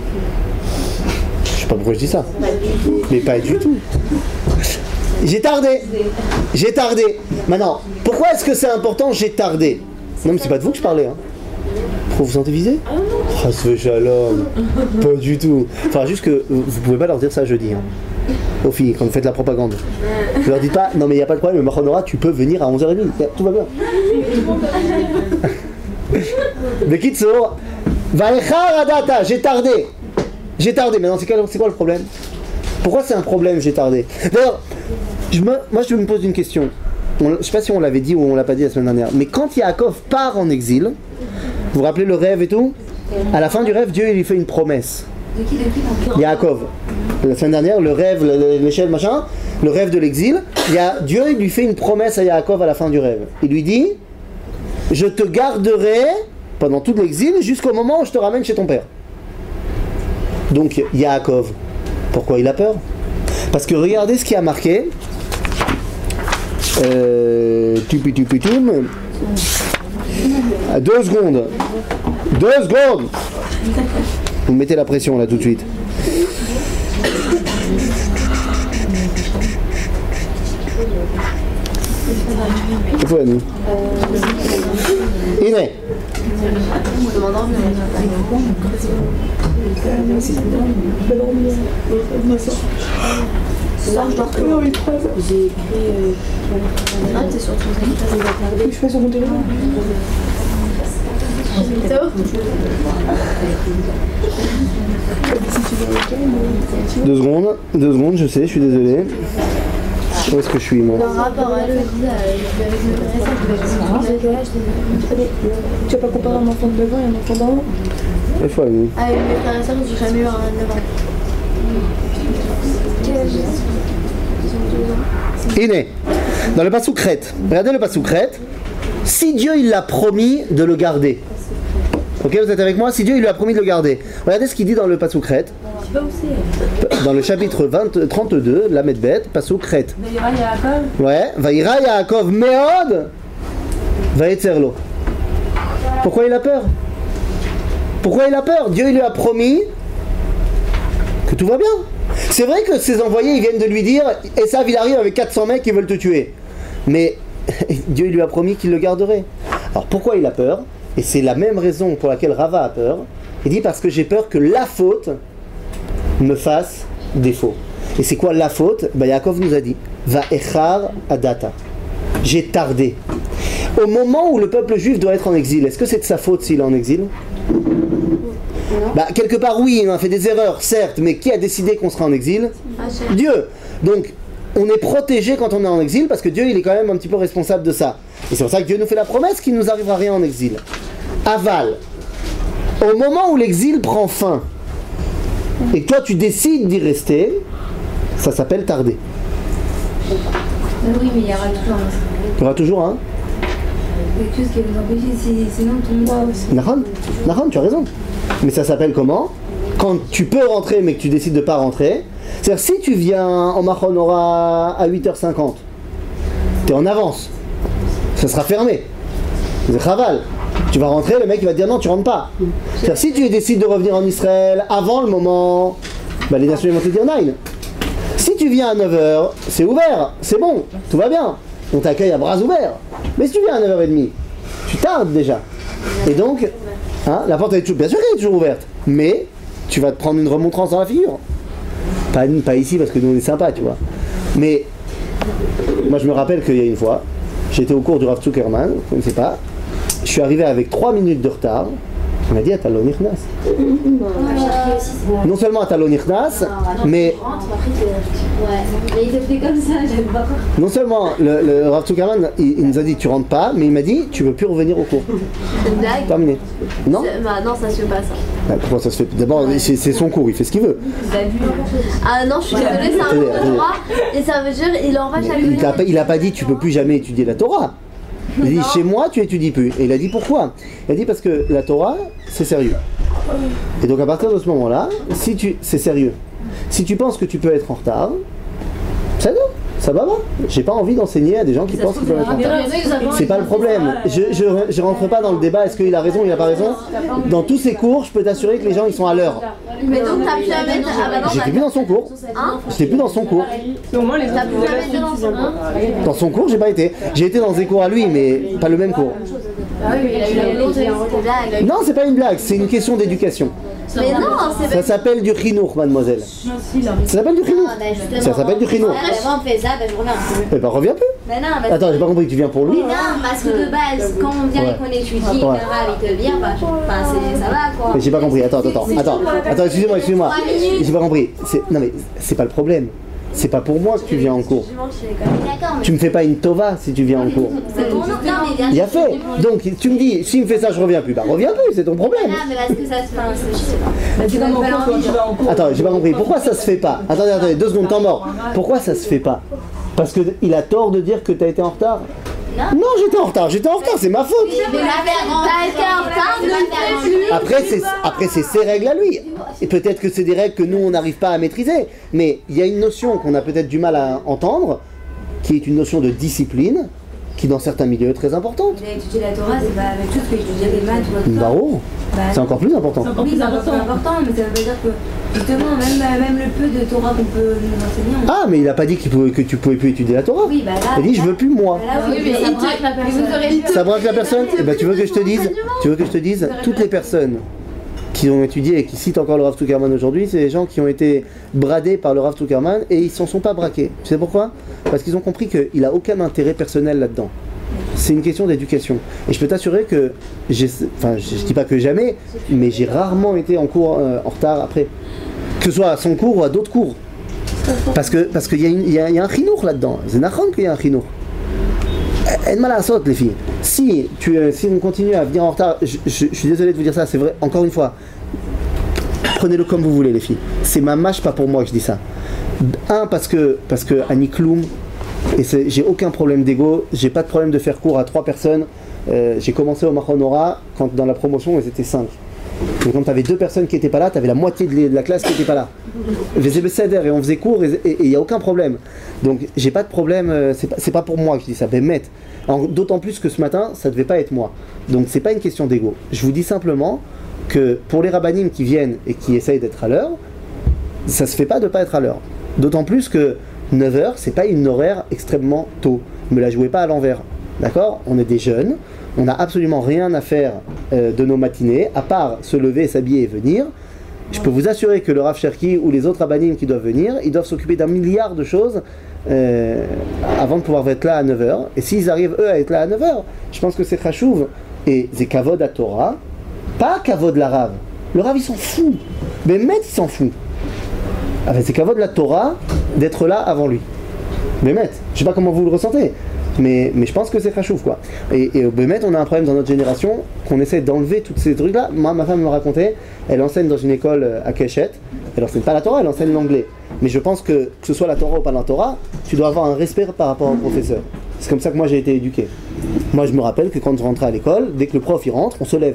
Je sais pas pourquoi je dis ça. Mais pas du tout. J'ai tardé. J'ai tardé. Maintenant, pourquoi est-ce que c'est important j'ai tardé? Non mais c'est pas de vous que je parlais. Hein. Pourquoi vous vous sentez visé? Ah, oh, ce shalom. Pas du tout. Enfin, juste que vous pouvez pas leur dire ça jeudi. Hein. Aux filles, quand vous faites la propagande. Vous leur dites pas, non mais il n'y a pas de problème, le Machonora, tu peux venir à onze heures trente. Tout va bien. Mais Kitsour, Vaechar Adata, j'ai tardé. J'ai tardé. Maintenant, c'est quoi, c'est quoi le problème? Pourquoi c'est un problème, j'ai tardé? D'ailleurs, je me, moi je me pose une question. On, je ne sais pas si on l'avait dit ou on l'a pas dit la semaine dernière, mais quand Yaakov part en exil, vous vous rappelez le rêve et tout? À la fin du rêve, Dieu il lui fait une promesse. De qui, de qui? Yaakov. La semaine dernière, le rêve, l'échelle, machin, le rêve de l'exil, il y a, Dieu il lui fait une promesse à Yaakov à la fin du rêve. Il lui dit, je te garderai pendant tout l'exil jusqu'au moment où je te ramène chez ton père. Donc Yaakov, pourquoi il a peur? Parce que regardez ce qui a marqué. Euh, tupi, tupi, tum. Deux secondes. Deux secondes. Vous mettez la pression là tout de suite. Il faut nous. Iné. J'ai écrit. Ah, t'es sur ton téléphone. Je fais sur mon téléphone. Deux secondes, deux secondes, je sais, je suis désolé. Où est-ce que je suis moi? Par rapport à le Tu vas pas comparer un enfant de neuf ans et un enfant d'un an? Il faut aller. Ah, mes frères et sœurs, j'ai jamais eu un neuf ans. Quel âge ils ont? Iné. Dans le Passouk Crète. Regardez le Passouk Crète. Si Dieu il l'a promis de le garder. Ok, vous êtes avec moi? Si Dieu il lui a promis de le garder. Regardez ce qu'il dit dans le Passouk Crète. Dans le chapitre vingt, trente-deux, la Medbet, Passouk Crète. Vaïra Yaakov. Ouais. Vaïra Yaakov Meod. Vaïtzerlo. Pourquoi il a peur? Pourquoi il a peur? Dieu il lui a promis que tout va bien. C'est vrai que ses envoyés ils viennent de lui dire et ça il arrive avec quatre cents mecs qui veulent te tuer. Mais Dieu il lui a promis qu'il le garderait. Alors pourquoi il a peur? Et c'est la même raison pour laquelle Rava a peur. Il dit parce que j'ai peur que la faute me fasse défaut. Et c'est quoi la faute? Bah, Yaakov nous a dit Va'echar adata. J'ai tardé. Au moment où le peuple juif doit être en exil, est-ce que c'est de sa faute s'il est en exil? Bah, quelque part oui, on a fait des erreurs, certes, mais qui a décidé qu'on sera en exil? Dieu. Donc on est protégé quand on est en exil parce que Dieu il est quand même un petit peu responsable de ça. Et c'est pour ça que Dieu nous fait la promesse qu'il ne nous arrivera rien en exil. Aval. Au moment où l'exil prend fin et que toi tu décides d'y rester, ça s'appelle tarder. Oui, mais il y aura toujours un. Il y aura toujours un. Quelque chose qui va vous empêcher, sinon tout le monde. Nahon, Nahon, tu as raison. Mais ça s'appelle comment? Quand tu peux rentrer mais que tu décides de ne pas rentrer. C'est-à-dire si tu viens en Machonora à huit heures cinquante, tu es en avance. Ça sera fermé. C'est Chaval. Tu vas rentrer, le mec il va te dire non, tu rentres pas. C'est-à-dire si tu décides de revenir en Israël avant le moment, bah, les nations vont te dire nine. Si tu viens à neuf heures, c'est ouvert, c'est bon, tout va bien. On t'accueille à bras ouverts. Mais si tu viens à neuf heures trente, tu tardes déjà. Et donc, hein, la porte est toujours, bien sûr qu'elle est toujours ouverte, mais tu vas te prendre une remontrance dans la figure. Pas, pas ici parce que nous on est sympa, tu vois. Mais moi je me rappelle qu'il y a une fois, j'étais au cours du Rav Zuckerman, vous ne savez pas, je suis arrivé avec trois minutes de retard. On m'a dit Atalo Nichnas. Non seulement Atalo Nichnas, mais Ouais, il te fait comme ça, j'aime pas. non seulement le, le Rav Zuckerman, il, il nous a dit tu rentres pas, mais il m'a dit tu veux plus revenir au cours. C'est une blague? Terminé. Non Bah non, ça se fait pas ça. Ah, comment ça se fait? D'abord, c'est, c'est son cours, il fait ce qu'il veut. Ah non, je suis désolée, c'est un cours de droit. Et ça veut dire, il envoie chaque Il, t'a pas, il a pas dit tu peux plus jamais étudier la Torah. Il a dit chez moi tu étudies plus. Et il a dit pourquoi? Il a dit parce que la Torah c'est sérieux. Et donc à partir de ce moment-là, si tu, c'est sérieux. Si tu penses que tu peux être en retard, ça non. Ça va, va. J'ai pas envie d'enseigner à des gens qui pensent qu'ils peuvent être en retard. C'est pas le problème. Je, je, je rentre pas dans le débat, est-ce qu'il a raison, il a pas raison. Dans tous ces cours, je peux t'assurer que les gens ils sont à l'heure. Mais donc t'as pu la mettre à maintenant. J'étais plus dans son cours. Hein J'étais plus dans son cours. T'as pu la mettre dans son cours. Dans son cours, j'ai pas été. J'ai été dans des cours à lui, mais pas le même cours. Ah oui, mais il a eu la blague. Non, c'est pas une blague, c'est une question d'éducation. Mais non, c'est Ça s'appelle du chinour, mademoiselle. Ça s'appelle du chinour. Ça s'appelle du chinour. Quand on fait ça, ben je reviens. Eh ben, reviens plus. Mais non, parce Attends, j'ai pas compris que tu viens pour lui. Non, parce que de base, quand on vient Ouais. et qu'on étudie, le Ouais. rave il te vire, bah, enfin, c'est- ça va quoi. Mais j'ai pas compris, attends, attends, attends, attends, excusez-moi, excusez-moi. J'ai pas compris. C'est- Non mais c'est pas le problème. C'est pas pour moi que tu viens en cours. D'accord, mais Tu me fais pas une tova si tu viens en cours. c'est ton nom. Non, mais bien Il a sûr. fait. Donc tu me dis, s'il me fait ça, je reviens plus. Bah reviens plus, c'est ton problème. Ah, mais parce que ça se passe, je sais pas. C'est comme en cours, quand tu vas en cours. Attends, j'ai pas compris. Pourquoi ça se fait pas? Attendez, attendez, deux secondes, temps mort. Pourquoi ça se fait pas? Parce qu'il a tort de dire que t'as été en retard? Non. Non, j'étais en retard, j'étais en retard, c'est ma faute. Mais la t'as été en retard, ne le fais plus. Après, c'est après c'est ses règles à lui. Et peut-être que c'est des règles que nous, on n'arrive pas à maîtriser. Mais il y a une notion qu'on a peut-être du mal à entendre, qui est une notion de discipline, qui dans certains milieux est très importante. J'ai étudié la Torah, c'est pas la même chose que étudier les maths ou autre Bah chose. oh, Bah, c'est encore plus important. C'est encore oui, plus c'est encore plus important. important, mais ça veut pas dire que justement, même, même le peu de Torah qu'on peut nous enseigner, on... Ah, mais il a pas dit qu'il pouvait- que tu pouvais plus étudier la Torah. oui, bah là. Il a dit, je veux plus moi. Bah là, oui, Oui, mais ça il braque te- la mais vous personne. aurez- Ça braque la personne. Eh ben, tu veux que je te dise, tu veux que je te dise, toutes les personnes qui ont étudié et qui citent encore le Rav Zuckerman aujourd'hui, c'est des gens qui ont été bradés par le Rav Zuckerman et ils s'en sont pas braqués. Tu sais pourquoi? Parce qu'ils ont compris qu'il a aucun intérêt personnel là-dedans. C'est une question d'éducation. Et je peux t'assurer que, j'ai, enfin, je, je dis pas que jamais, mais j'ai rarement été en cours euh, en retard après, que ce soit à son cours ou à d'autres cours. Parce que parce qu'il y, a une- il y, a- il y a un chinour là-dedans. C'est nachon qu'il y a un chinour. En mal à sauter les filles. Si tu, euh, si on continue à venir en retard, je, je- je suis désolé de vous dire ça, c'est vrai. Encore une fois, prenez-le comme vous voulez les filles. C'est ma mâche, pas pour moi que je dis ça. Un parce que parce que Annie Kloum. Et c'est- j'ai aucun problème d'ego, j'ai pas de problème de faire cours à trois personnes. Euh, j'ai commencé au Mahonora quand dans la promotion ils étaient cinq. Donc quand tu avais deux personnes qui n'étaient pas là, tu avais la moitié de, les- de la classe qui n'était pas là. Et on faisait cours et il n'y a aucun problème. Donc j'ai pas de problème, euh, c'est pas, c'est pas pour moi que je dis ça, ben met. D'autant plus que ce matin, ça devait pas être moi. Donc c'est pas une question d'ego. Je vous dis simplement que pour les rabbinim qui viennent et qui essayent d'être à l'heure, ça se fait pas de pas être à l'heure. D'autant plus que neuf heures, c'est pas une horaire extrêmement tôt. Ne me la jouez pas à l'envers. D'accord? On est des jeunes, on n'a absolument rien à faire euh, de nos matinées, à part se lever, s'habiller et venir. Je peux vous assurer que le Rav Cherki ou les autres rabbinim qui doivent venir, ils doivent s'occuper d'un milliard de choses euh, avant de pouvoir être là à neuf heures. Et s'ils arrivent eux à être là à neuf heures, je pense que c'est chachouv. Et c'est kavod à Torah, pas kavod la Rav. Le Rav il s'en fout. Mais Met il s'en fout. Ah ben, c'est kavod la Torah d'être là avant lui. Mais Met, je sais pas comment vous le ressentez. Mais, mais je pense que c'est chachouf quoi. Et, et au Bémet, on a un problème dans notre génération qu'on essaie d'enlever tous ces trucs là. Moi, ma femme me racontait, elle enseigne dans une école à Keshet. Elle enseigne pas la Torah, elle enseigne l'anglais. Mais je pense que, que ce soit la Torah ou pas la Torah, tu dois avoir un respect par rapport au professeur. C'est comme ça que moi j'ai été éduqué. Moi je me rappelle que quand je rentrais à l'école, dès que le prof il rentre, on se lève.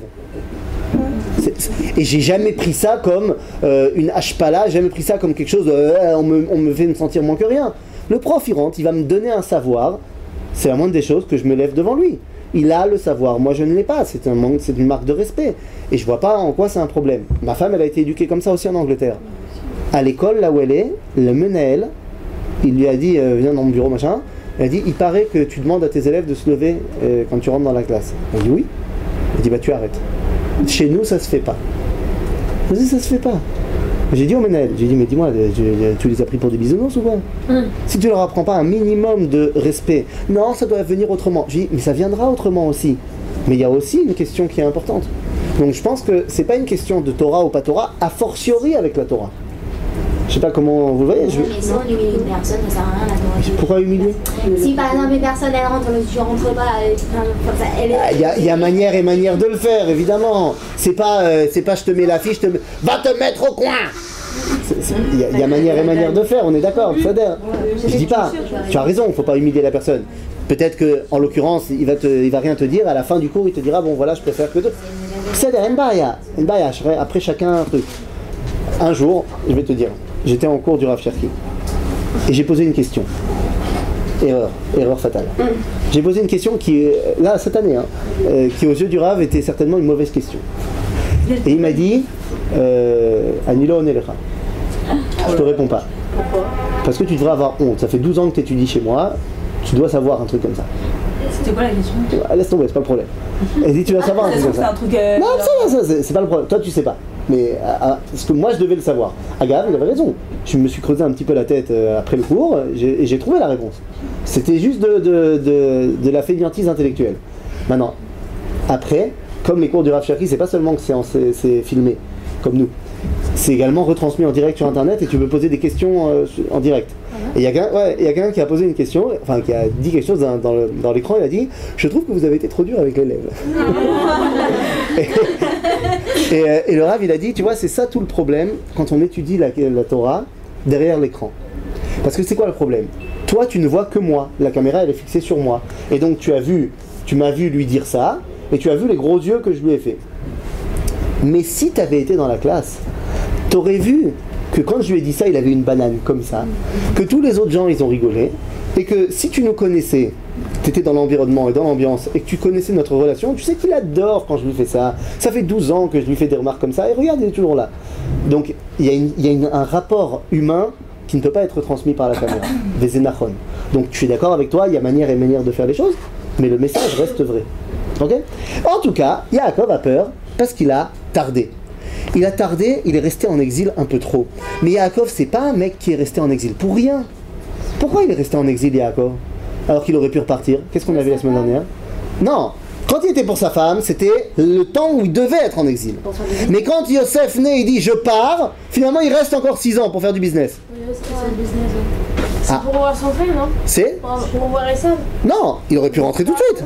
C'est- c'est- Et j'ai jamais pris ça comme euh, une hashpala, j'ai jamais pris ça comme quelque chose de euh, on, me, on me fait me sentir moins que rien. Le prof il rentre, il va me donner un savoir. C'est la moindre des choses que je me lève devant lui. Il a le savoir, moi je ne l'ai pas, c'est, un manque, c'est une marque de respect. Et je vois pas en quoi c'est un problème. Ma femme, elle a été éduquée comme ça aussi en Angleterre. À l'école, là où elle est, le Menaël, il lui a dit, euh, viens dans mon bureau, machin, il a dit, il paraît que tu demandes à tes élèves de se lever euh, quand tu rentres dans la classe. Elle dit oui. Il dit, bah tu arrêtes. Chez nous, ça se fait pas. Je dis, ça se fait pas. J'ai dit au Menaël, j'ai dit, mais dis-moi, je- tu les as pris pour des bisounours ou quoi? Mm. Si tu leur apprends pas un minimum de respect, non, ça doit venir autrement. J'ai dit, mais ça viendra autrement aussi. Mais il y a aussi une question qui est importante. Donc je pense que c'est pas une question de Torah ou pas Torah, a fortiori avec la Torah. Je sais pas comment vous le voyez. Je... Mais si on humilie une personne, ça sert à rien la Torah. Pourquoi humilier? Si par exemple une personne elle rentre, mais tu rentres pas, elle, enfin, elle est. Il y, a- il y a manière et manière de le faire, évidemment. C'est pas, euh, c'est pas je te mets la fiche, je te mets... va te mettre au coin. C'est- c'est- Il y, a- il y a manière et manière de faire, on est d'accord, Sader. Je dis pas, tu as raison, faut pas humilier la personne. Peut-être que, en l'occurrence, il va te, il va rien te dire. À la fin du cours, il te dira bon voilà, je préfère que deux. Sader, une baya, une baya. Après chacun un truc. Un jour, je vais te dire, j'étais en cours du Rav Cherki et j'ai posé une question. Erreur, erreur fatale. Mm. J'ai posé une question qui, là, cette année, hein, euh, qui aux yeux du Rav était certainement une mauvaise question. Et il m'a dit, euh, Anilo Onelecha. Je te réponds pas. Pourquoi? Parce que tu devrais avoir honte. Ça fait douze ans que tu étudies chez moi, tu dois savoir un truc comme ça. C'était quoi la question? Laisse tomber, c'est pas le problème. Elle dit, tu vas savoir un truc comme ça. Un truc euh... Non, ça, ça, c'est, c'est pas le problème. Toi, tu sais pas. Mais à, à, parce que moi, je devais le savoir. Agav, il avait raison. Je me suis creusé un petit peu la tête euh, après le cours j'ai, et j'ai trouvé la réponse. C'était juste de, de, de, de la fainéantise intellectuelle. Maintenant, après, comme les cours du Rav Cherki, c'est pas seulement que c'est, en, c'est, c'est filmé, comme nous. C'est également retransmis en direct sur internet et tu peux poser des questions euh, en direct. Et il y a quelqu'un ouais, y a quelqu'un qui a posé une question, enfin qui a dit quelque chose dans, dans, le, dans l'écran, il a dit « Je trouve que vous avez été trop dur avec l'élève. » et, et, et le Rav il a dit « Tu vois, c'est ça tout le problème quand on étudie la, la Torah derrière l'écran. Parce que c'est quoi le problème? Toi tu ne vois que moi, la caméra elle est fixée sur moi. Et donc tu as vu, tu m'as vu lui dire ça et tu as vu les gros yeux que je lui ai fait. Mais si tu avais été dans la classe, t'aurais vu que quand je lui ai dit ça, il avait une banane comme ça, que tous les autres gens ils ont rigolé, et que si tu nous connaissais, tu étais dans l'environnement et dans l'ambiance, et que tu connaissais notre relation, tu sais qu'il adore quand je lui fais ça. Ça fait douze ans que je lui fais des remarques comme ça, et regarde, il est toujours là. Donc il y a, une, y a une, un rapport humain qui ne peut pas être transmis par la caméra. Vezenachon. Donc je suis d'accord avec toi, il y a manière et manière de faire les choses, mais le message reste vrai. Ok? En tout cas, Yaakov a peur parce qu'il a tardé. Il a tardé, il est resté en exil un peu trop. Mais Yaakov, c'est pas un mec qui est resté en exil pour rien. Pourquoi il est resté en exil, Yaakov? Alors qu'il aurait pu repartir. Qu'est-ce qu'on a vu la semaine dernière? Non, quand il était pour sa femme, c'était le temps où il devait être en exil. Mais quand Yosef naît, il dit je pars, finalement il reste encore six ans pour faire du business. Oui, c'est le business. C'est Ah. pour voir son frère, non? C'est Pour, pour voir Esav. Non, il aurait pu rentrer tout de suite.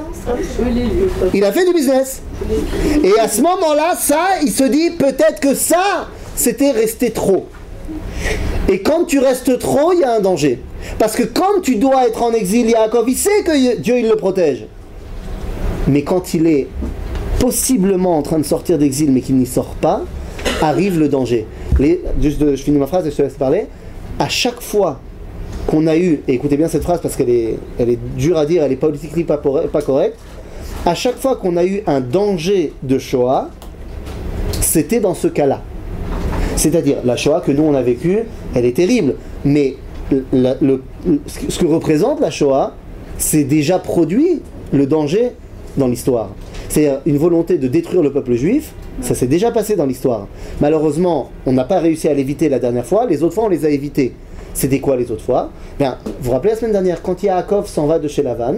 Il a fait du business. Et à ce moment-là, ça, il se dit peut-être que ça, c'était rester trop. Et quand tu restes trop, il y a un danger. Parce que quand tu dois être en exil, Yaakov, il sait que Dieu, il le protège. Mais quand il est possiblement en train de sortir d'exil, mais qu'il n'y sort pas, arrive le danger. Les, juste de, je finis ma phrase et je te laisse parler. À chaque fois qu'on a eu, et écoutez bien cette phrase parce qu'elle est, elle est dure à dire, elle est politiquement pas, pas correcte, à chaque fois qu'on a eu un danger de Shoah, c'était dans ce cas-là. C'est-à-dire, la Shoah que nous on a vécue, elle est terrible, mais le, le, ce que représente la Shoah, c'est déjà produit le danger dans l'histoire. C'est une volonté de détruire le peuple juif, ça s'est déjà passé dans l'histoire. Malheureusement, on n'a pas réussi à l'éviter la dernière fois, les autres fois on les a évités. C'était quoi les autres fois? Bien, vous vous rappelez la semaine dernière, quand Yaakov s'en va de chez Lavan,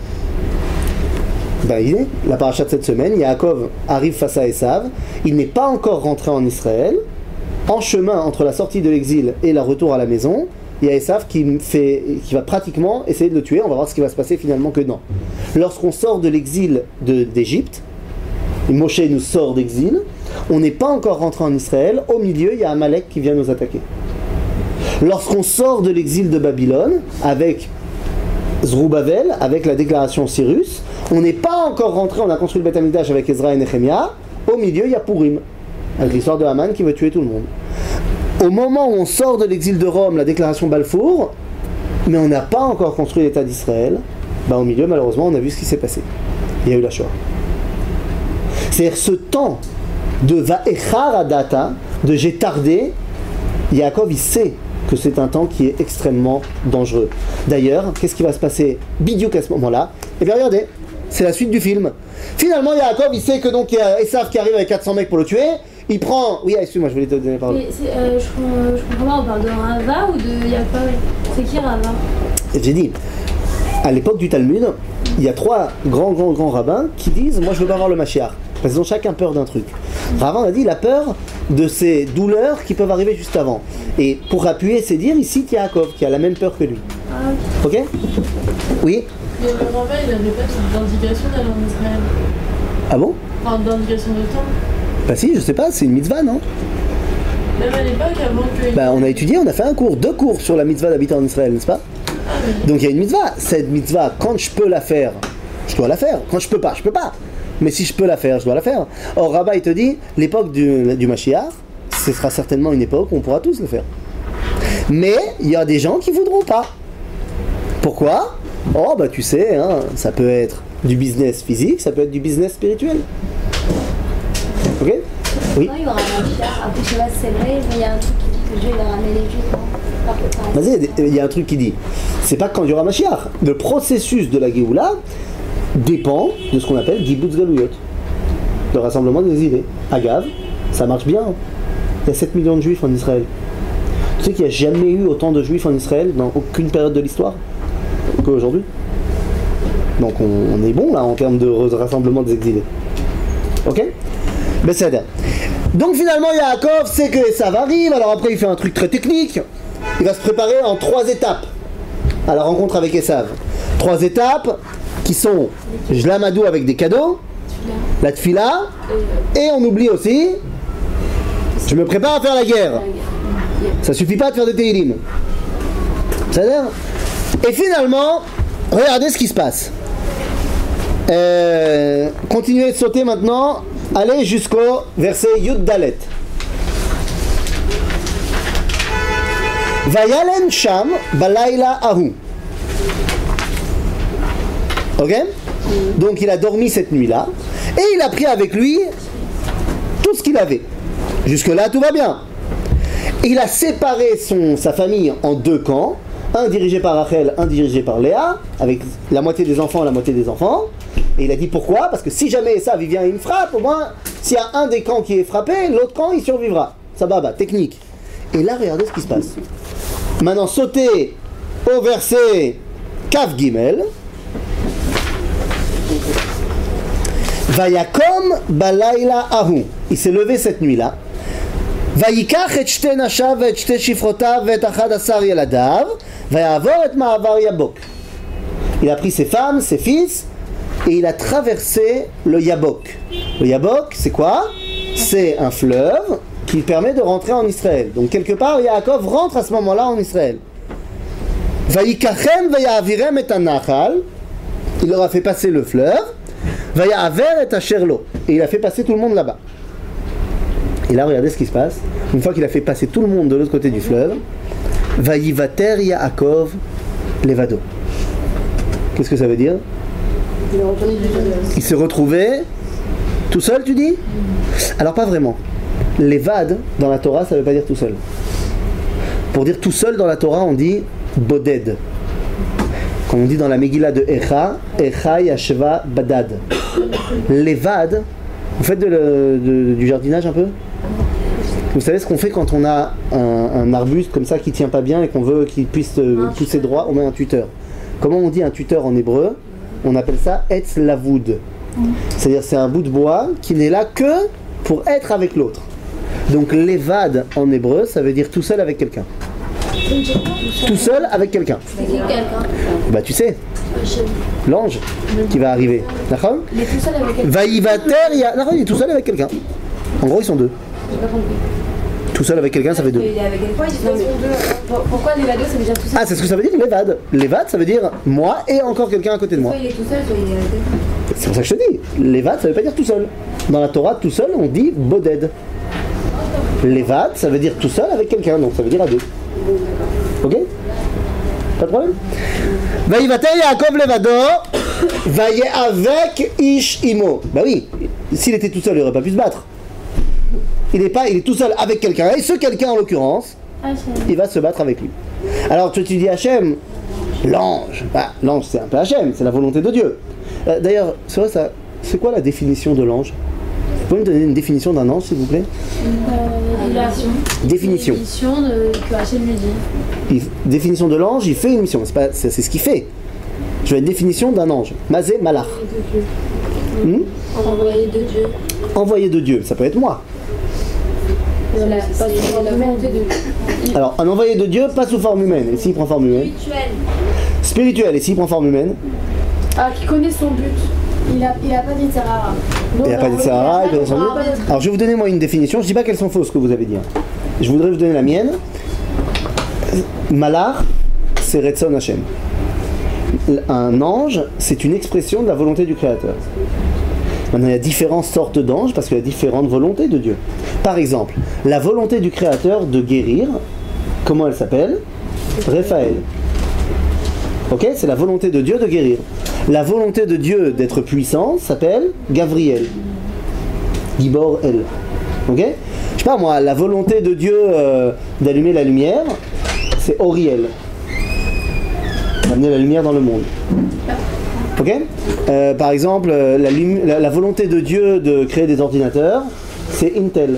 ben, il est, la paracha de cette semaine, Yaakov arrive face à Esav, il n'est pas encore rentré en Israël, en chemin entre la sortie de l'exil et le retour à la maison, il y a Esav qui, fait, qui va pratiquement essayer de le tuer, on va voir ce qui va se passer finalement que non. Lorsqu'on sort de l'exil de, d'Égypte, Moshe nous sort d'exil, on n'est pas encore rentré en Israël, au milieu il y a Amalek qui vient nous attaquer. Lorsqu'on sort de l'exil de Babylone, avec Zerubbabel, avec la déclaration Cyrus, on n'est pas encore rentré, on a construit le Beth Amikdash avec Ezra et Nehemia, au milieu il y a Purim, avec l'histoire de Haman qui veut tuer tout le monde. Au moment où on sort de l'exil de Rome, la déclaration Balfour, mais on n'a pas encore construit l'État d'Israël, bah au milieu malheureusement on a vu ce qui s'est passé. Il y a eu la Shoah. C'est-à-dire ce temps de Va'echar Adata, de j'ai tardé, Yaakov il sait que c'est un temps qui est extrêmement dangereux. D'ailleurs, qu'est-ce qui va se passer bidouk à ce moment-là? Eh bien regardez, c'est la suite du film. Finalement Yaakov il sait que donc il y a Esav qui arrive avec quatre cents mecs pour le tuer, il prend... Oui, excuse-moi, je voulais te donner la parole. Mais c'est, euh, je, comprends, je comprends pas, on parle de Rava ou de Yaakov? C'est qui Rava? J'ai dit, à l'époque du Talmud, il y a trois grands, grands, grands rabbins qui disent « Moi je veux pas voir le Mashiach ». Parce qu'ils ont chacun peur d'un truc. Rava a dit, il a peur de ces douleurs qui peuvent arriver juste avant. Et pour appuyer ses dires, il cite Yaakov, qui a la même peur que lui. Ah, ok. Ok? Oui. Mais le Rava, il n'avait pas d'indication d'aller en Israël. Ah bon? Enfin, d'indication de temps. Bah si, je sais pas, c'est une mitzvah, non? Même à l'époque, avant que... Bah on a étudié, on a fait un cours, deux cours sur la mitzvah d'habiter en Israël, n'est-ce pas? Ah, oui. Donc il y a une mitzvah. Cette mitzvah, quand je peux la faire, je dois la faire. Quand je peux pas, je peux pas. Mais si je peux la faire, je dois la faire. Or, Rabbah, il te dit, l'époque du, du Mashiach, ce sera certainement une époque où on pourra tous le faire. Mais il y a des gens qui voudront pas. Pourquoi? Oh bah tu sais, hein, ça peut être du business physique, ça peut être du business spirituel. Ok? Oui. Quand il y aura un char, après je sais pas si c'est vrai, mais il y a un truc qui dit que Dieu il a ramené les Juifs. Hein. Vas-y, il y a un truc qui dit, c'est pas quand il y aura Mashiach. Le processus de la Géoula dépend de ce qu'on appelle Gibutz Galouyot, le rassemblement des exilés. Agav, ça marche bien. Il y a sept millions de Juifs en Israël. Tu sais qu'il n'y a jamais eu autant de Juifs en Israël dans aucune période de l'histoire qu'aujourd'hui. Donc on, on est bon là en termes de rassemblement des exilés. Ok? Besséder. Donc finalement Yaakov sait que Esav arrive, alors après il fait un truc très technique. Il va se préparer en trois étapes à la rencontre avec Esav. Trois étapes qui sont je l'amadou avec des cadeaux, la tfila, et on oublie aussi je me prépare à faire la guerre. Ça suffit pas de faire des téhilim. C'est-à-dire. Et finalement, regardez ce qui se passe. Euh, continuez de sauter maintenant. Allez jusqu'au verset Yud Dalet. Vayalen Sham Balayla Ahu. Ok? Donc il a dormi cette nuit-là. Et il a pris avec lui tout ce qu'il avait. Jusque-là, tout va bien. Il a séparé son, sa famille en deux camps, un dirigé par Rachel, un dirigé par Léa, avec la moitié des enfants et la moitié des enfants. Et il a dit pourquoi? Parce que si jamais ça vient et il me frappe, au moins, s'il y a un des camps qui est frappé, l'autre camp, il survivra. Ça va, bah, technique. Et là, regardez ce qui se passe. Maintenant, sautez au verset Kaf Gimel. Vayakom balayla ahu. Il s'est levé cette nuit-là. Vayikach et shte nashav et shte shifrotav et achad asar yeladav. Vayavor et ma'avar yabok. Il a pris ses femmes, ses fils, et il a traversé le Yabok. Le Yabok, c'est quoi? C'est un fleuve qui permet de rentrer en Israël. Donc quelque part, Yaakov rentre à ce moment-là en Israël. Vayikachem vayavirem et anachal. Il leur a fait passer le fleuve. Vayaver et asherlo. Et il a fait passer tout le monde là-bas. Et là, regardez ce qui se passe. Une fois qu'il a fait passer tout le monde de l'autre côté du fleuve, Vayivater Yaakov levado. Qu'est-ce que ça veut dire? Il se retrouvait tout seul, tu dis? Alors pas vraiment. Levad dans la Torah, ça veut pas dire tout seul. Pour dire tout seul dans la Torah, on dit boded. Quand on dit dans la Megillah de Echa, Echa Yashva Badad. Levad, vous faites de le, de, du jardinage un peu? Vous savez ce qu'on fait quand on a un, un arbuste comme ça qui tient pas bien et qu'on veut qu'il puisse euh, pousser droit? On met un tuteur. Comment on dit un tuteur en hébreu? On appelle ça Etz Lavoud. C'est-à-dire c'est un bout de bois qui n'est là que pour être avec l'autre. Donc levad en hébreu, ça veut dire tout seul avec quelqu'un. Tout seul avec quelqu'un. Bah tu sais, l'ange qui va arriver. D'accord? Il est tout seul avec quelqu'un. Vaïvater, il y a... il est tout seul avec quelqu'un. En gros ils sont deux. Tout seul avec quelqu'un, ça fait deux. Pourquoi ils sont deux? Pourquoi les vados ça veut dire tout seul? Ah, c'est ce que ça veut dire, levad. Levad, ça veut dire moi et encore quelqu'un à côté de moi. Soit il est tout seul, soit il est avec quelqu'un. C'est pour ça que je te dis. Levad, ça veut pas dire tout seul. Dans la Torah, tout seul, on dit boded. Levad, ça veut dire tout seul avec quelqu'un, donc ça veut dire à deux. Ok? Pas de problème? Vaïvater Yaakov levado, vaye avec ish imo. Bah oui, s'il était tout seul, il aurait pas pu se battre. Il est pas, il est tout seul avec quelqu'un, et ce quelqu'un en l'occurrence, il va se battre avec lui. Alors tu, tu dis Hachem, l'ange, bah, l'ange c'est un peu Hachem, c'est la volonté de Dieu. Euh, d'ailleurs, c'est vrai ça, c'est quoi la définition de l'ange? Vous pouvez me donner une définition d'un ange s'il vous plaît? Euh, il a Définition. une mission de, que Hachem lui dit. Il, définition de l'ange, il fait une mission, c'est, pas, c'est, c'est ce qu'il fait. Je veux une définition d'un ange. Mazé malach. Hmm? Envoyé de Dieu. Envoyé de Dieu, ça peut être moi. C'est la, c'est la volonté de Dieu. Alors, un envoyé de Dieu, pas sous forme humaine. Et s'il prend forme humaine? Spirituel. Spirituel. Et s'il prend forme humaine? Ah, qui connaît son but. Il a, il a pas dit Sarah. Il n'y a pas dit Sarah, il connaît son but. Alors, je vais vous donner moi une définition. Je ne dis pas qu'elles sont fausses, ce que vous avez dit. Je voudrais vous donner la mienne. Malach, c'est Retzon Hashem. Un ange, c'est une expression de la volonté du Créateur. Maintenant, il y a différentes sortes d'anges parce qu'il y a différentes volontés de Dieu. Par exemple, la volonté du Créateur de guérir, comment elle s'appelle? Raphaël. Ok, c'est la volonté de Dieu de guérir. La volonté de Dieu d'être puissant s'appelle Gavriel. Gibor El. Ok? Je sais pas moi, la volonté de Dieu euh, d'allumer la lumière, c'est Oriel. Amener la lumière dans le monde. Ok? euh, Par exemple, la, lum- la, la volonté de Dieu de créer des ordinateurs, c'est Intel.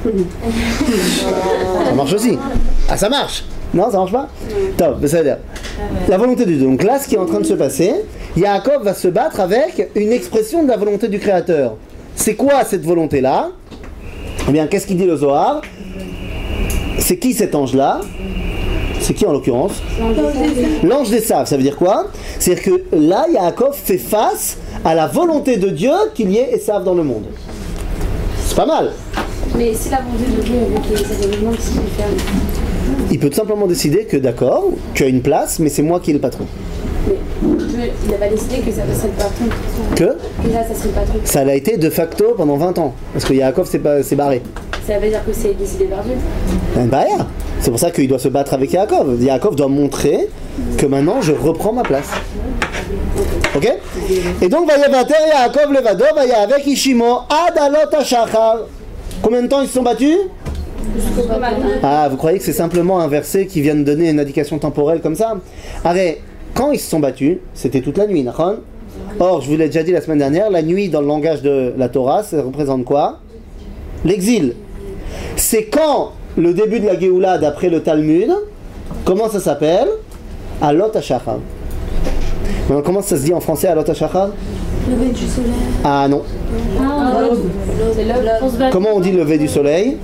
Ça marche aussi. Ah, ça marche. Non, ça marche pas? Top, ça veut dire. La volonté de Dieu. Donc là, ce qui est en train de se passer, Yaakov va se battre avec une expression de la volonté du Créateur. C'est quoi cette volonté-là? Eh bien, qu'est-ce qu'il dit le Zohar? C'est qui cet ange-là? C'est qui en l'occurrence? L'ange d'Esav. Ça veut dire quoi? C'est-à-dire que là, Yaakov fait face à la volonté de Dieu qu'il y ait Esav dans le monde. C'est pas mal. Mais si la volonté de Dieu avec les événements qui s'y faire. Il peut tout simplement décider que d'accord, tu as une place, mais c'est moi qui est le patron. Mais il n'a pas décidé que ça serait le patron. Que Que là, ça serait le patron. ça l'a été de facto pendant vingt ans. Parce que Yaakov s'est, pas, s'est barré. Ça veut dire que c'est décidé par Dieu. Ben, bah, yeah. C'est pour ça qu'il doit se battre avec Yaakov. Yaakov doit montrer que maintenant je reprends ma place. Ok? Et donc, Vayevater Yaakov levado, Vaya avec Ishimo, Adalot Hashachar. Combien de temps ils se sont battus? Ah, vous croyez que c'est simplement un verset qui vient de donner une indication temporelle comme ça? Arrête, quand ils se sont battus, c'était toute la nuit, d'accord? Or, je vous l'ai déjà dit la semaine dernière, la nuit dans le langage de la Torah, ça représente quoi? L'exil. C'est quand le début de la Géoula d'après le Talmud, comment ça s'appelle? Alot Hashachar. Maintenant, comment ça se dit en français Alot Hashachar? Lever du soleil. Ah non. Ah, c'est l'aube. Comment on dit lever du soleil?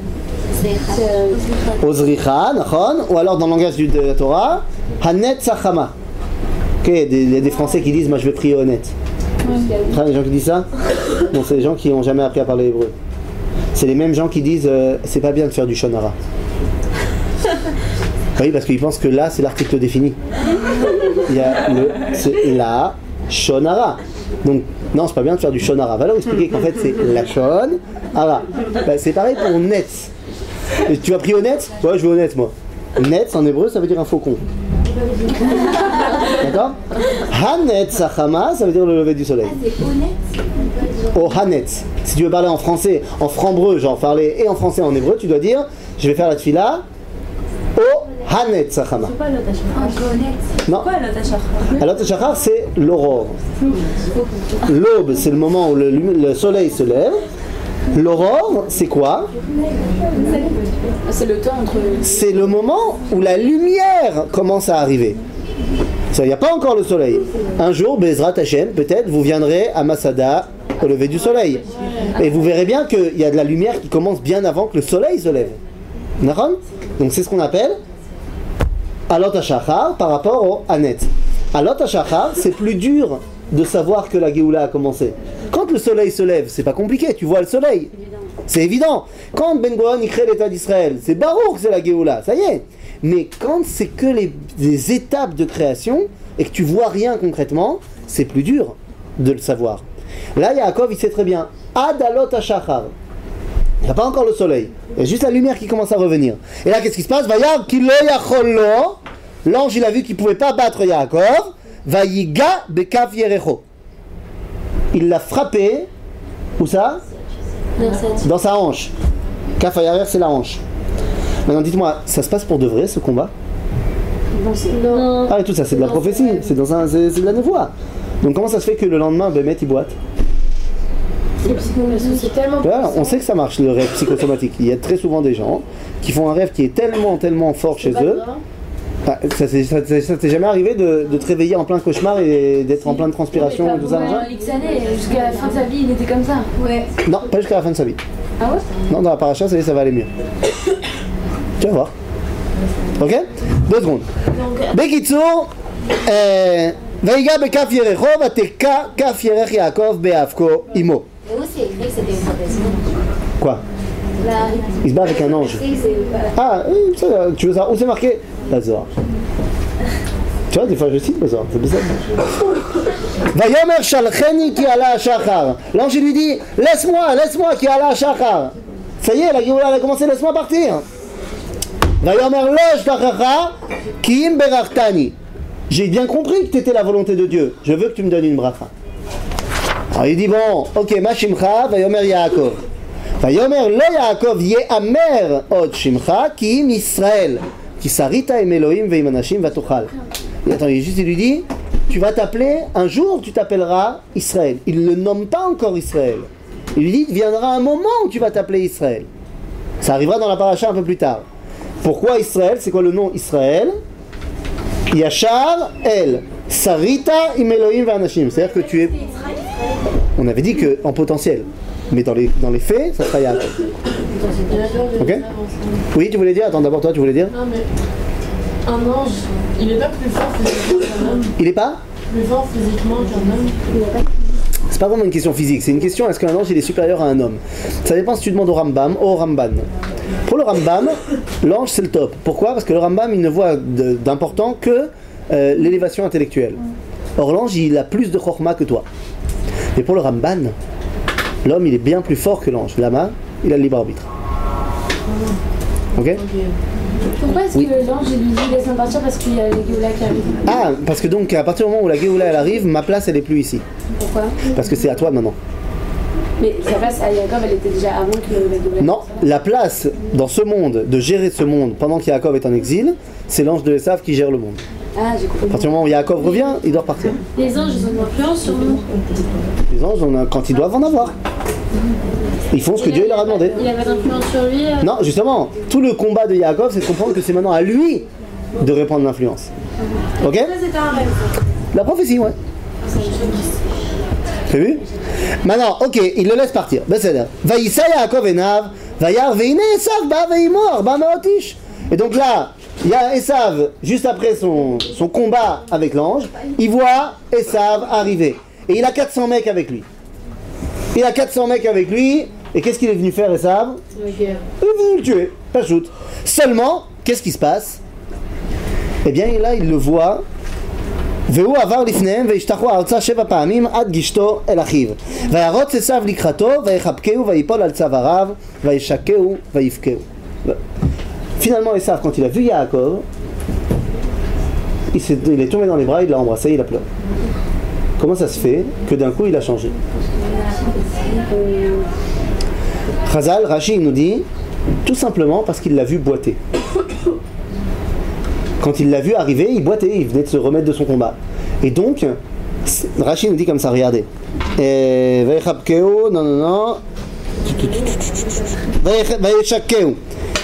Ozricha, nachon, ou alors dans le langage de la Torah, Hanet Sachama. Ok, il y a des Français qui disent moi je vais prier honnête. Ouais. Les gens qui disent ça? Bon, c'est les gens qui n'ont jamais appris à parler hébreu. C'est les mêmes gens qui disent euh, c'est pas bien de faire du shonara. Oui, parce qu'ils pensent que là c'est l'article défini. Il y a le c'est la shonara. Donc non, c'est pas bien de faire du shonara. Va leur expliquer qu'en fait c'est la shon ara. Bah, c'est pareil pour net. Et tu as pris honnête? Ouais, je veux honnête moi. Net en hébreu ça veut dire un faucon. D'accord? Hanet Sachama, ça veut dire le lever du soleil. Ah, c'est honnête. Oh, Hanet. Si tu veux parler en français, en franc-breu, genre parler et en français et en hébreu, tu dois dire je vais faire la tefila. Oh, Hanet Sachama. C'est quoi l'autre honnête? Non. C'est quoi l'autre hachachar? L'autre hachachar, c'est l'aurore. L'aube, c'est le moment où le, le soleil se lève. L'aurore, c'est quoi? C'est le temps entre. C'est le moment où la lumière commence à arriver. Il n'y a pas encore le soleil. Un jour, Bezrat Hashem, peut-être, vous viendrez à Masada au lever du soleil. Et vous verrez bien qu'il y a de la lumière qui commence bien avant que le soleil se lève. D'accord? Donc c'est ce qu'on appelle Alot HaShachar par rapport au Hanet. Alot HaShachar, c'est plus dur de savoir que la Géoula a commencé. Quand le soleil se lève, c'est pas compliqué, tu vois le soleil. C'est évident. Quand Ben Gurion y crée l'État d'Israël, c'est barouk, c'est la Géoula, ça y est. Mais quand c'est que les, les étapes de création et que tu vois rien concrètement, c'est plus dur de le savoir. Là, Yaakov, il sait très bien. Adalot HaShachar. Il n'y a pas encore le soleil. Il y a juste la lumière qui commence à revenir. Et là, qu'est-ce qui se passe? Vayar kilo yachollo. L'ange, il a vu qu'il ne pouvait pas battre Yaakov. Vayiga bekaf yerecho. Il l'a frappé. Où ça? Dans sa hanche. Kaf yarer, c'est la hanche. Maintenant, dites-moi, ça se passe pour de vrai ce combat? Non. Ah, et tout ça, c'est de la prophétie. C'est, dans un, c'est, c'est de la névoie. Donc, comment ça se fait que le lendemain, Bémet, il boite? C'est tellement. Voilà, on sait que ça marche le rêve psychosomatique. Il y a très souvent des gens qui font un rêve qui est tellement, tellement fort chez eux. Ah, ça, c'est, ça, ça t'est jamais arrivé de, de te réveiller en plein cauchemar et d'être en pleine transpiration et tout ça, machin? X années, jusqu'à la fin de sa vie, il était comme ça. Ouais. Non, pas jusqu'à la fin de sa vie. Ah ouais? Non, dans la paracha, ça, y est, ça va aller mieux. Tu vas voir. Ok? Deux secondes. Bekitsur, Vaïga bekaf yerecho, vateka kaf yerech Yaakov be'avko imo. Et où c'est écrit que c'était une prophétie? Quoi? Là. Il se bat avec un ange. Ah, oui, ça, tu veux savoir où c'est marqué? La Zohar. Tu vois, des fois je cite la Zohar, c'est bizarre. Vayomer shalcheni ki ala shachar. L'ange lui dit, laisse-moi, laisse-moi ki ala shachar. Ça y est, la Géoula a commencé, laisse-moi partir. Vayomer lo shtachacha ki im berachtani. j'ai bien compris que tu étais la volonté de Dieu, je veux que tu me donnes une bracha. Alors il dit bon, ok, ma shimcha, vayomer Yaakov. Vayomer lo Yaakov ye'amer od shimcha ki im Israël, ki sarita im Elohim ve'im anashim vatochal. Et attends, il juste il lui dit, tu vas t'appeler, un jour tu t'appelleras Israël. Il ne le nomme pas encore Israël. Il lui dit, il viendra un moment où tu vas t'appeler Israël. Ça arrivera dans la paracha un peu plus tard. Pourquoi Israël? C'est quoi le nom Israël? Yachar El Sarita im Elohim ve'anashim. C'est-à-dire que tu es... On avait dit qu'en potentiel, mais dans les, dans les faits, ça sera Yaakov. Ok? Oui, tu voulais dire? Attends, d'abord toi, tu voulais dire? Non, mais un ange, il n'est pas plus fort physiquement qu'un homme. Il est pas? Plus fort physiquement qu'un homme. C'est pas vraiment une question physique, c'est une question est-ce qu'un ange il est supérieur à un homme? Ça dépend si tu demandes au Rambam ou au Ramban. Pour le Rambam, l'ange c'est le top. Pourquoi? Parce que le Rambam il ne voit de, d'important que euh, l'élévation intellectuelle. Or l'ange il a plus de chorma que toi. Mais pour le Ramban, l'homme il est bien plus fort que l'ange. Lama, il a le libre arbitre. Ok? Pourquoi est-ce oui. que l'ange il lui dit laisse-moi partir parce qu'il y a les Géoula qui arrivent? Ah, parce que donc à partir du moment où la Géoula elle arrive, ma place elle est plus ici. Pourquoi? Parce que c'est à toi maintenant. Mais sa place à Yaakov elle était déjà avant que la Géoula. Non, la place dans ce monde, de gérer ce monde pendant qu'Yaakov est en exil, c'est l'ange de Esav qui gère le monde. Ah, j'ai compris. À partir du moment où Yaakov revient, il doit repartir. Les anges ils ont une influence sur nous. Les anges, on a, quand ils doivent en avoir. Ils font ce que Il Dieu a- leur a demandé. Il avait d'influence sur lui. euh, Non, justement, tout le combat de Yaakov, c'est de comprendre que c'est maintenant à lui de répandre l'influence. Ok? C'était un rêve. La prophétie, ouais. T'as vu? Maintenant, ok, il le laisse partir. Besséder. Vaïssa Yaakov enav, Vayar veine Esav ba veimo arba meot ish. Et donc là, il y a Esav, juste après son, son combat avec l'ange, il voit Esav arriver. Et il a quatre cents mecs avec lui. Il a quatre cents mecs avec lui, et qu'est-ce qu'il est venu faire, Esav? la guerre. Il est venu le tuer, pas shoot. Seulement, qu'est-ce qui se passe? Eh bien, là, il le voit. והוא עבר לפניהם והשתחו ארצה שבע פעמים עד גשתו אל אחיו. וירוץ עשיו לקראתו ויחבקהו ויפול על צוואריו וישקהו ויבכהו. Finalement, Esav, quand il a vu Yaakov, il, s'est, il est tombé dans les bras, il l'a embrassé, il a pleuré. Comment ça se fait que d'un coup il a changé? Chazal, Rashi nous dit tout simplement parce qu'il l'a vu boiter. Quand il l'a vu arriver, il boitait, il venait de se remettre de son combat. Et donc, Rashi nous dit comme ça, regardez. Vaïchabkeu, non, non, non. Vaïchakeu.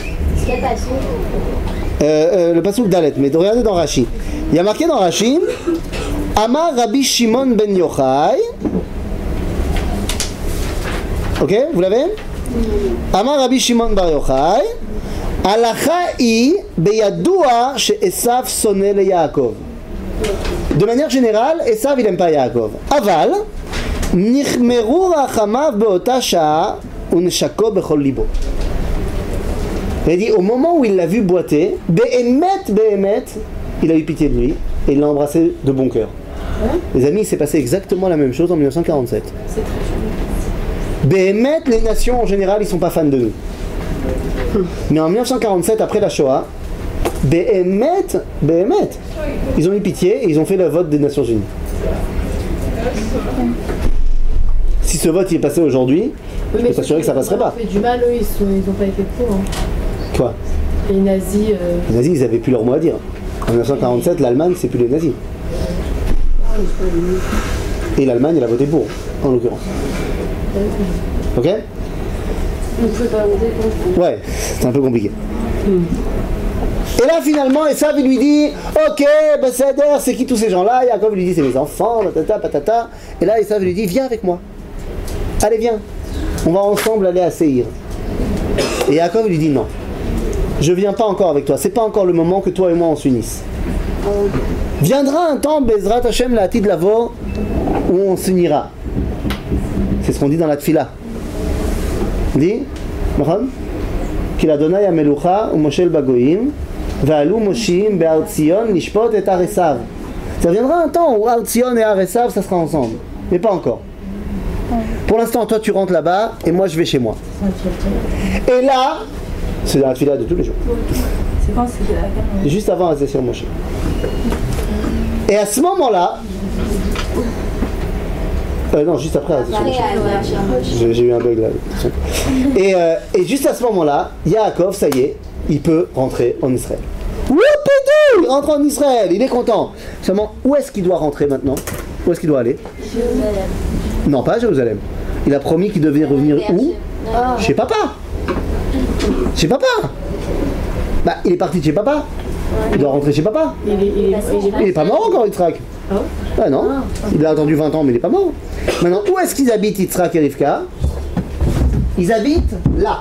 Euh, euh, le passouk d'Alet, mais regardez dans Rashi. Il y a marqué dans Rashi Amar Rabbi Shimon ben Yochai. Ok, vous l'avez? Amar Rabbi Shimon bar Yochai. Alacha i beyadoua chez Esav sonné le Yaakov. De manière générale, Esav il n'aime pas Yaakov. Aval, nichmeru rachamav beota sha'a uneshako bechol libo. Il dit au moment où il l'a vu boiter, behemet behemet, il a eu pitié de lui et il l'a embrassé de bon cœur. Ouais. Les amis, il s'est passé exactement la même chose en dix-neuf cent quarante-sept. C'est très chouette. Behemet, les nations en général, ils sont pas fans de nous. Mais en dix-neuf cent quarante-sept, après la Shoah, Behemet, Behemet, ils ont eu pitié et ils ont fait le vote des Nations Unies. Si ce vote y est passé aujourd'hui, oui, je peux t'assurer que ça passerait pas. Ils ont fait du mal, eux, ils n'ont pas été pour. Hein. Quoi? Les nazis. Euh... Les nazis, ils avaient plus leur mot à dire. En dix-neuf cent quarante-sept, l'Allemagne, c'est plus les nazis. Et l'Allemagne, elle a voté pour, en l'occurrence. Ok? Vous pouvez pas voter pour. Ouais, c'est un peu compliqué. Hmm. Et là finalement, Esav il lui dit ok, ben c'est Eder, c'est qui tous ces gens-là? Yaakov lui dit c'est mes enfants, patata, patata. Et là Esav lui dit viens avec moi. Allez viens, on va ensemble aller à Seir. Et Yaakov lui dit non, je viens pas encore avec toi, c'est pas encore le moment que toi et moi on s'unisse. Viendra un temps, Bezrat Hashem la Atid Lavo, où on s'unira. C'est ce qu'on dit dans la Tfila. On dit, qu'il Adonai Amelucha ou Moshe Bagoim, Ve'alu Moshim Be'ar Tzion Nishpot et Ar Esav. Ça viendra un temps où Ar Tzion et Ar Esav ça sera ensemble, mais pas encore. Pour l'instant, toi tu rentres là-bas et moi je vais chez moi. Et là, c'est dans la Tfila de tous les jours. C'est quand c'est de la Juste avant Azé sur Moshe. Et à ce moment-là, euh, non, juste après, j'ai, j'ai eu un bug là. Et, euh, et juste à ce moment-là, Yaakov, ça y est, il peut rentrer en Israël. Whoopidou, il rentre en Israël, il est content. Seulement, où est-ce qu'il doit rentrer maintenant? Où est-ce qu'il doit aller? Jérusalem. Non, pas à Jérusalem. Il a promis qu'il devait revenir où? Chez papa. Chez papa. Bah, il est parti de chez papa. Il doit rentrer chez papa. Il est, il est, il est pas mort encore, Yitzhak. Ah non, il a attendu vingt ans, mais il est pas mort. Maintenant, où est-ce qu'ils habitent, Yitzhak et Rivka? Ils habitent là.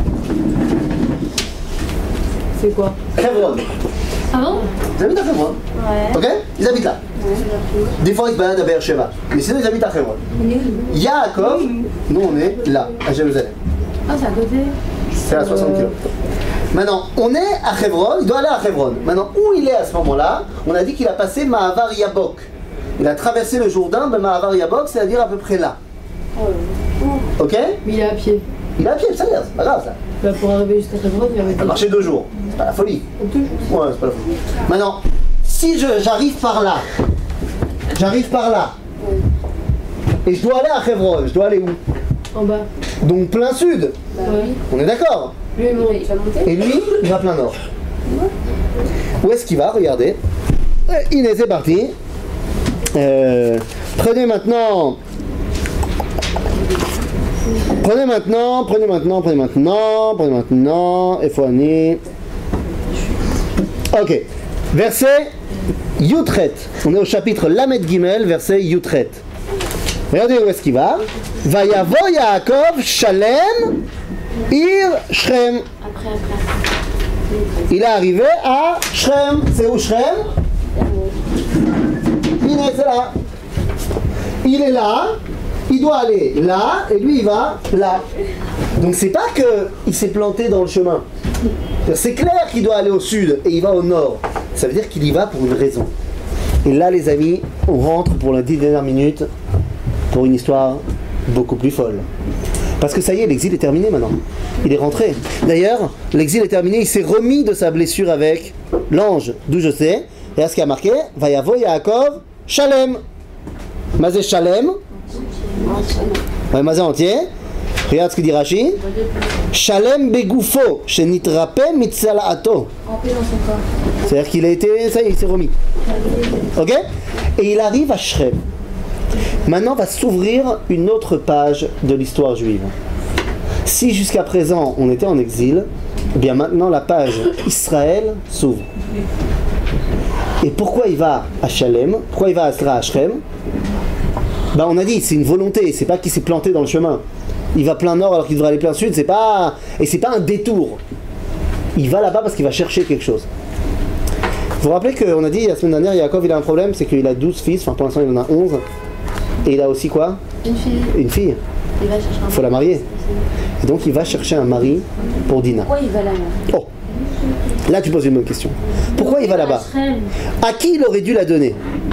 C'est quoi? Hebron. Ah bon? Ils habitent à Hebron. Ouais. Ok? Ils habitent là. Ouais. Des fois, ils se baladent à Beersheba. Mais sinon, ils habitent à Hebron. Yaakov, nous, on est là, à Jérusalem. Ah, c'est à côté. C'est à soixante kilomètres. Maintenant, on est à Hebron, il doit aller à Hebron. Maintenant, où il est à ce moment-là? On a dit qu'il a passé Mahavar Yabok. Il a traversé le Jourdain de Mahavar Yabok, c'est-à-dire à peu près là. Ok? Mais il est à pied. Il est à pied, ça y est, c'est pas grave ça. Bah pour arriver jusqu'à Hebron, il va Il a marché deux jours. C'est pas la folie. Deux jours. Ouais, c'est pas la folie. Maintenant, si je, j'arrive par là, j'arrive par là, et je dois aller à Hebron, je dois aller où? En bas. Donc plein sud. Bah oui. On est d'accord? Lui, il monte. Il va monter. Et lui, il va plein nord. Où est-ce qu'il va? Regardez. Inès, c'est parti. Euh, prenez maintenant. Prenez maintenant, prenez maintenant, prenez maintenant, prenez maintenant. Et Foani. Ok. Verset Yutret. On est au chapitre Lamed Gimel, verset Yutret. Regardez où est-ce qu'il va. Vayavo Yaakov Shalem Ir Shrem. Après, après. Il est arrivé à Shrem. C'est où Shrem? Il est là. Il est là. Il doit aller là. Et lui il va là. Donc c'est pas qu'il s'est planté dans le chemin. C'est clair qu'il doit aller au sud et il va au nord. Ça veut dire qu'il y va pour une raison. Et là les amis, on rentre pour les dix dernières minutes pour une histoire beaucoup plus folle. Parce que ça y est, l'exil est terminé maintenant. Il est rentré. D'ailleurs, l'exil est terminé, il s'est remis de sa blessure avec l'ange, d'où je sais. Et à ce qui a marqué, Vayavo Yaakov Shalem. Mazé Shalem. Ouais, Mazé entier. Regarde ce que dit Rashi. Shalem Begoufo, Shenitrape Mitzalaato. C'est-à-dire qu'il a été, ça y est, il s'est remis. Ok? Et il arrive à Shrem. Maintenant va s'ouvrir une autre page de l'histoire juive. Si jusqu'à présent on était en exil, eh bien maintenant la page Israël s'ouvre. Et pourquoi il va à Shalem? Pourquoi il va à Shrem? Ben on a dit c'est une volonté, c'est pas qu'il s'est planté dans le chemin. Il va plein nord alors qu'il devrait aller plein sud, c'est pas et c'est pas un détour. Il va là-bas parce qu'il va chercher quelque chose. Vous vous rappelez qu'on a dit la semaine dernière, Yaakov il a un problème, c'est qu'il a douze fils, enfin pour l'instant il en a onze. Et il a aussi quoi? Une fille. Une fille. Il va chercher un Il faut la marier. Et donc il va chercher un mari pour Dina. Pourquoi il va là? Oh. Là tu poses une bonne question. Pourquoi il va là-bas? À qui il aurait dû la donner?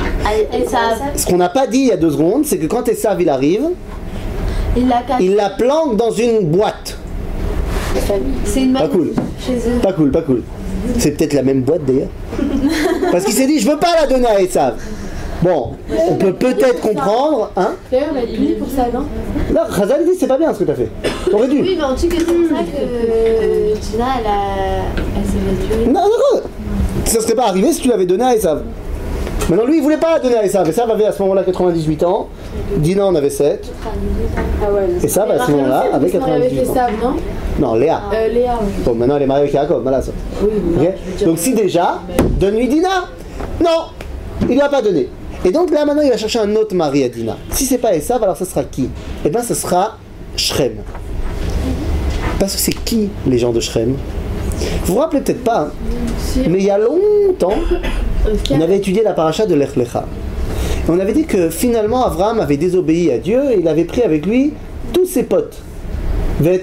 Ce qu'on n'a pas dit il y a deux secondes, c'est que quand Esav il arrive, il la, il la planque dans une boîte. C'est une pas cool. Chez eux. Pas cool, pas cool. C'est peut-être la même boîte d'ailleurs. Parce qu'il s'est dit je veux pas la donner à Esav. Bon, on peut peut-être comprendre, hein? D'ailleurs, on a pris pour ça, non? Non, Khazal dit c'est pas bien ce que t'as fait. T'aurais dû. Oui, mais en tout cas, c'est pour ça que Tina, elle a. Elle s'est fait tuer. Non, non, ça serait pas arrivé si tu l'avais donné à Esav. Maintenant, lui, il voulait pas la donner à Esav. Esav avait à ce moment-là quatre-vingt-dix-huit ans. Dina en avait sept. Ah ouais. Esav à ce moment-là avait quatre-vingt-dix-huit ans. Esav, non? Non, Léa. Euh, Léa, oui. Bon, maintenant elle est mariée avec Yaakov, voilà ça. Oui, oui. Okay. Donc si déjà, donne-lui Dina. Non, il lui a pas donné. Et donc là maintenant il va chercher un autre mari à Dina. Si c'est pas Esav, alors ce sera qui? Eh bien ce sera Shrem. Parce que c'est qui les gens de Shrem? Vous vous rappelez peut-être pas, hein, mais il y a longtemps, on avait étudié la paracha de Lech Lecha. Et on avait dit que finalement Abraham avait désobéi à Dieu et il avait pris avec lui tous ses potes. Et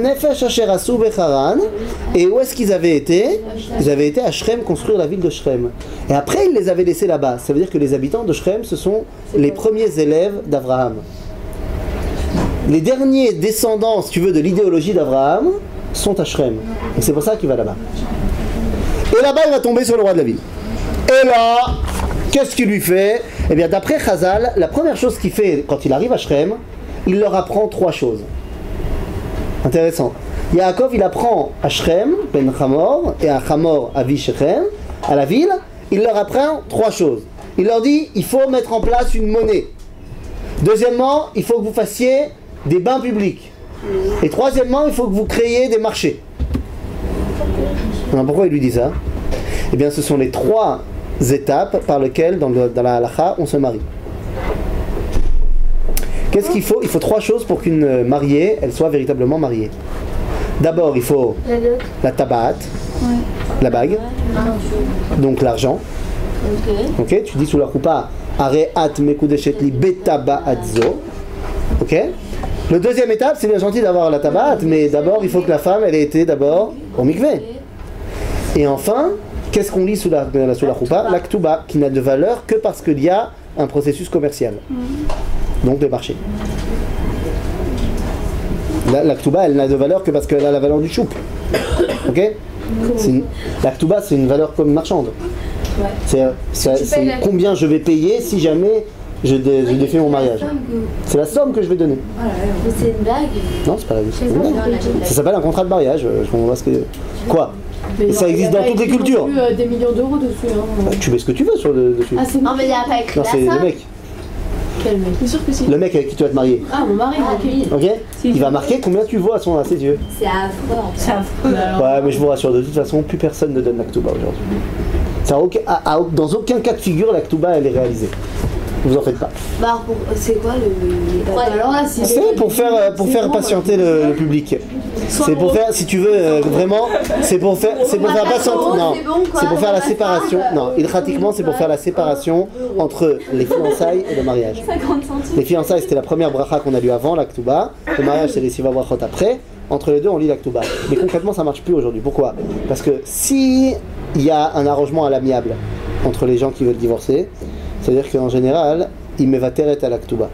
où est-ce qu'ils avaient été? Ils avaient été à Shrem construire la ville de Shrem. Et après ils les avaient laissés là-bas. Ça veut dire que les habitants de Shrem, ce sont les premiers élèves d'Abraham. Les derniers descendants, si tu veux, de l'idéologie d'Abraham sont à Shrem. Et c'est pour ça qu'il va là-bas. Et là-bas il va tomber sur le roi de la ville. Et là, Qu'est-ce qu'il lui fait? Eh bien, d'après Chazal, la première chose qu'il fait quand il arrive à Shrem, il leur apprend trois choses. Intéressant. Yaakov, il apprend à Shrem, Ben Hamor, et à Hamor, Avi Shechem, à la ville, il leur apprend trois choses. Il leur dit, il faut mettre en place une monnaie. Deuxièmement, il faut que vous fassiez des bains publics. Et troisièmement, il faut que vous créiez des marchés. Alors pourquoi il lui dit ça? Eh bien, ce sont les trois étapes par lesquelles, dans, le, dans la halakha, on se marie. Qu'est-ce qu'il faut? Il faut trois choses pour qu'une mariée, elle soit véritablement mariée. D'abord, il faut la tabaat, ouais. La bague, donc l'argent. Ok. Ok. Tu dis sous la choupa, areat mekudeshet li betabaadzo. Ok. Le deuxième étape, c'est bien gentil d'avoir la tabaat, mais d'abord, il faut que la femme, elle ait été d'abord au mikvé. Et enfin, qu'est-ce qu'on lit sous la, sous la choupa? La ktuba, qui n'a de valeur que parce qu'il y a un processus commercial, donc de marché. La, la ktuba, elle n'a de valeur que parce qu'elle a la valeur du chouk. Ok? C'est une, la ktuba, c'est une valeur comme marchande. Ouais. C'est, c'est, c'est combien je vais payer si jamais je, dé, je défais mon mariage. C'est la somme que je vais donner. Mais c'est une blague. Non, c'est pas la blague. Ça s'appelle un contrat de mariage. Je comprends pas ce que. Quoi? Mais ça existe dans toutes les cultures. Il y a plus, euh, des millions d'euros dessus. Hein. Bah, tu mets ce que tu veux sur le dessus. Ah, c'est non, mais il n'y a pas écrit. Non, c'est le mec. Quel mec? C'est sûr que si. Le mec avec qui tu vas te marier. Ah, mon mari, ok. Ok. Il va marquer combien tu vaux à, son, à ses yeux. C'est affreux. C'est affreux. Ouais, mais je vous rassure, de toute façon, plus personne ne donne la ktuba aujourd'hui. Ça, à, à, dans aucun cas de figure, la ktuba, elle est réalisée. Vous en faites pas. Bah, pour, c'est quoi le. Ouais, alors là, si c'est pour faire, pour faire patienter le, le public. C'est pour faire, si tu veux, euh, vraiment, c'est pour faire, c'est pour faire patienter. Non, c'est pour faire la séparation. Non, pratiquement, c'est pour faire la séparation entre les fiançailles et le mariage. Les fiançailles, c'était la première bracha qu'on a lu avant, la ktuba. Le mariage, c'est les siva brachot après. Entre les deux, on lit la ktuba. Mais concrètement, ça marche plus aujourd'hui. Pourquoi? Parce que si il y a un arrangement à l'amiable entre les gens qui veulent divorcer, c'est-à-dire qu'en général, il me va terrer à la ktuba.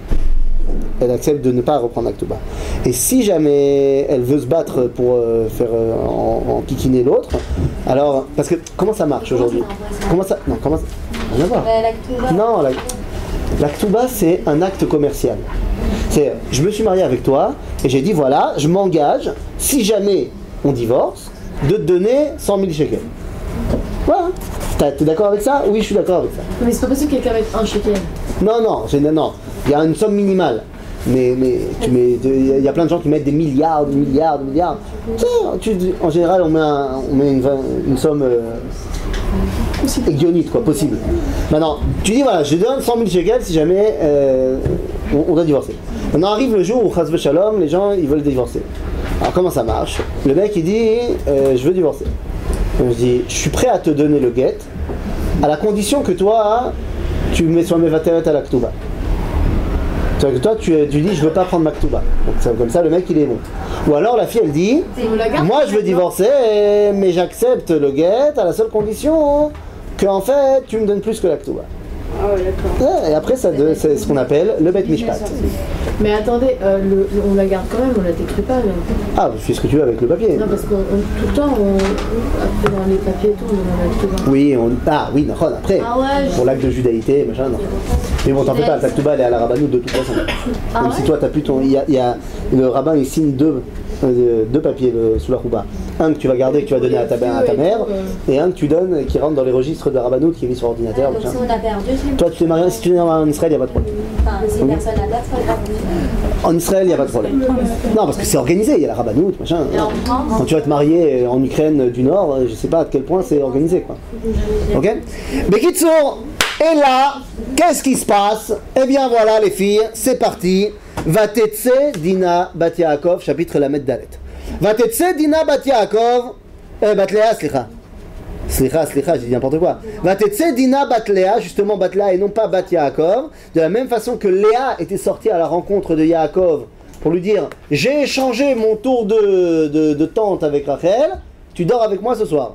Elle accepte de ne pas reprendre la ktuba. Et si jamais elle veut se battre pour euh, faire euh, en, en kikiner l'autre, alors parce que comment ça marche aujourd'hui? Comment ça? Non, comment ça? Rien à voir. Non, la, la ktuba c'est un acte commercial. C'est, je me suis marié avec toi et j'ai dit voilà, je m'engage si jamais on divorce de te donner cent mille shekels. Voilà. T'es d'accord avec ça? Oui, je suis d'accord avec ça. Mais c'est pas possible que quelqu'un mette un shekel. Non, non, j'ai, non. Il y a une somme minimale. Mais mais tu mets, il y a plein de gens qui mettent des milliards, des milliards, des milliards. Tu, tu, en général, on met, un, on met une, une somme euh, guionite, quoi, possible. Maintenant, tu dis voilà, je donne cent mille shekels si jamais euh, on, on doit divorcer. Maintenant arrive le jour où chas v'shalom, les gens ils veulent divorcer. Alors comment ça marche? Le mec il dit euh, je veux divorcer. Donc, je dis je suis prêt à te donner le get à la condition que toi tu me sois mevateret à la ktuba. C'est-à-dire que toi tu, tu dis je veux pas prendre ma ktuba. Donc ça, comme ça le mec il est bon. Ou alors la fille elle dit moi je veux divorcer mais j'accepte le get à la seule condition que en fait tu me donnes plus que la ktuba. Ah ouais, d'accord. Et après ça de, c'est ce qu'on appelle le bet mishpat. Mais attendez, euh, le, on la garde quand même, on la détruit pas. Mais... Ah, tu fais ce que tu veux avec le papier. Non, parce que tout le temps, on, après dans les papiers et tout, on en a tout. Oui, on, ah oui, d'accord, après, ah ouais, pour l'acte de judaïté, machin, non. Mais bon, t'en fais pas, la ktuba elle est à la rabbanoute de toute façon. Ah Même ouais, si toi t'as plus ton. Il y a, il y a, le rabbin il signe deux, euh, deux papiers le, sous la rouba. Un que tu vas garder, que tu vas donner à ta, à ta mère, et un que tu donnes qui rentre dans les registres de la rabbanoute qui est mis sur ordinateur. donc si on a perdu, toi tu t'es marié, si tu es marié en Israël, il n'y a pas de problème. Enfin, si personne n'a date, c'est pas grave. En Israël, il n'y a pas de problème. Non, parce que c'est organisé, il y a la rabbanoute, machin. Et en France, quand tu vas te marier en Ukraine du Nord, je sais pas à quel point c'est organisé, quoi. Ok? Bekitsour, et là, qu'est-ce qui se passe? Eh bien voilà les filles, c'est parti. Vatetse Dina Bat Yaakov, chapitre Lamed Dalet. Vatetse Dina Bat Yaakov, euh, Bat Léa, slicha. Slicha, slicha, j'ai dit n'importe quoi. Vatetse Dina Bat Léa, justement Bat Léa et non pas Bat Yaakov. De la même façon que Léa était sortie à la rencontre de Yaakov pour lui dire j'ai échangé mon tour de, de, de tente avec Rachel, tu dors avec moi ce soir.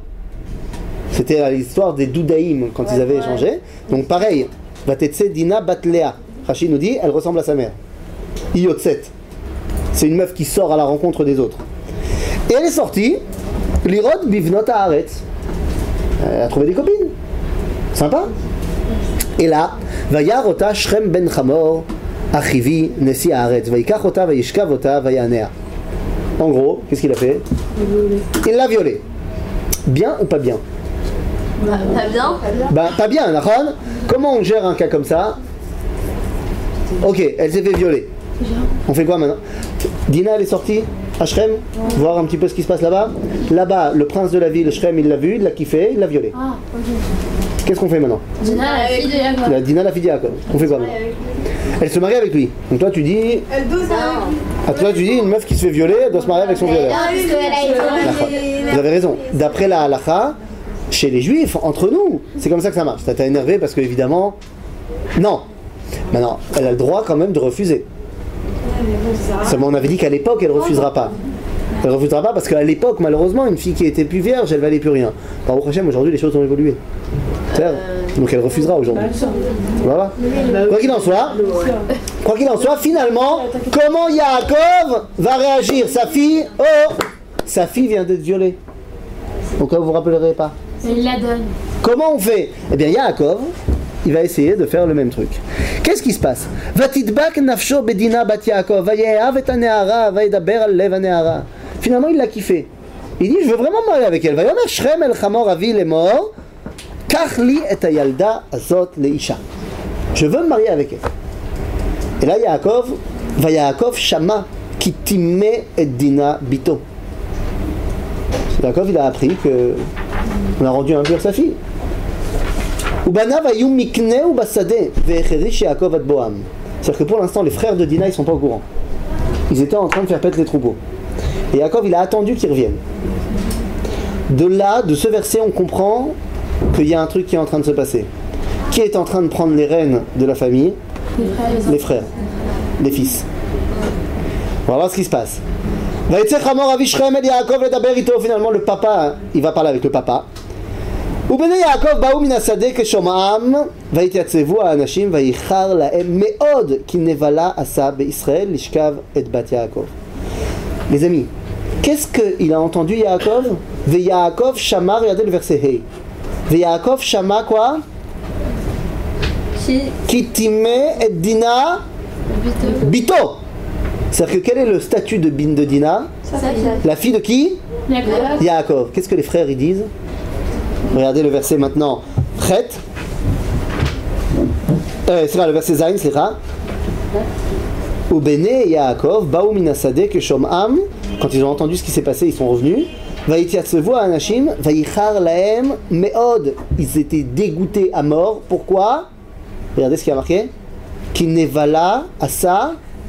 C'était l'histoire des Doudaïm quand ouais, ils avaient ouais. échangé. Donc pareil, Vatetse Dina Bat Léa. Rashi nous dit elle ressemble à sa mère. Iotset. C'est une meuf qui sort à la rencontre des autres. Et elle est sortie, Lirod Bivnot Haaretz. Elle a trouvé des copines. Sympa. Et là, Vayar ota Shrem ben Hamor, Achivi, Nesi Haaretz, Vayikach ota, Vayishkav ota, Vayanea. En gros, qu'est-ce qu'il a fait? Il l'a violée. Bien ou pas bien? Bah, pas bien. Bah, pas bien, d'accord? Comment on gère un cas comme ça? Ok, elle s'est fait violer. On fait quoi maintenant? Dina, elle est sortie à Shrem, voir un petit peu ce qui se passe là-bas. Là-bas, le prince de la ville, Shrem, il l'a vu, il l'a kiffé, il l'a violée. Ah, ok. Qu'est-ce qu'on fait maintenant? Dina, la fille de Yaakov. La Dina, la fille de Yaakov. On fait quoi maintenant? Elle se marie avec lui. Donc toi, tu dis. Elle dose Ah, toi, tu dis une meuf qui se fait violer, elle doit se marier avec son violeur. parce qu'elle a été. Vous avez raison. D'après la halakha, chez les juifs, entre nous, c'est comme ça que ça marche. Ça t'a énervé parce que, évidemment. Non. Maintenant, elle a le droit quand même de refuser. Seulement, on avait dit qu'à l'époque, elle ne refusera pas. Elle ne refusera pas parce qu'à l'époque, malheureusement, une fille qui était plus vierge, elle ne valait plus rien. Par au Hachem, aujourd'hui, les choses ont évolué. Euh... Donc elle refusera aujourd'hui. Voilà. Quoi qu'il en soit, quoi qu'il en soit, finalement, comment Yaakov va réagir? Sa fille, oh, sa fille vient d'être violée. Au cas où vous ne vous rappellerez pas. Il la donne. Comment on fait? Eh bien, Yaakov, il va essayer de faire le même truc. Qu'est-ce qui se passe? Vatidbak nafsho bedina bat Yaakov, vayehav et haneara, vayedaber al lev haneara. Finalement, il l'a kiffé. Il dit, je veux vraiment me marier avec elle. Vayomer Shrem el chamor avi le mort, kach li et hayalda azot leisha. Je veux me marier avec elle. Et là, Yaakov, va Yaakov shama ki timme et dina bito. Yaakov, il a appris que on a rendu impure sa fille. Ubanav ayum mikne ou basade ve'echerish Yaakov ad boam. C'est-à-dire que pour l'instant, les frères de Dina, ils sont pas au courant. Ils étaient en train de faire paître les troupeaux. Et Yaakov, il a attendu qu'ils reviennent. De là, de ce verset, on comprend qu'il y a un truc qui est en train de se passer. Qui est en train de prendre les rênes de la famille? Les frères, les, frères, les fils. On va voir ce qui se passe. Finalement, le papa, il va parler avec le papa. ובני יעקב באו מן השדה כשומעם ויתייצבו האנשים ויחר להם מאוד כי נבלה עשה בישראל לשכב את בת יעקב. Les amis, qu'est-ce qu'il a entendu Yaakov? Ve'Yaakov shama, regardez le verset Hey. Ve'Yaakov shama quoi? Ki time et Dina Bito. C'est-à-dire que quel est le statut de Bin de Dina? La fille de qui? Yaakov. Yaakov. Qu'est-ce que les frères ils disent? Regardez le verset maintenant. Chet. Euh, c'est là le verset Zayin, c'est là. Ou Bene Yaakov, Baou Minasade, que Shom'am, quand ils ont entendu ce qui s'est passé, ils sont revenus. Vaïtiatsevo Anashim, Vaïchar Laem, Meod. Ils étaient dégoûtés à mort. Pourquoi? Regardez ce qu'il y a marqué. Qui nevala asa.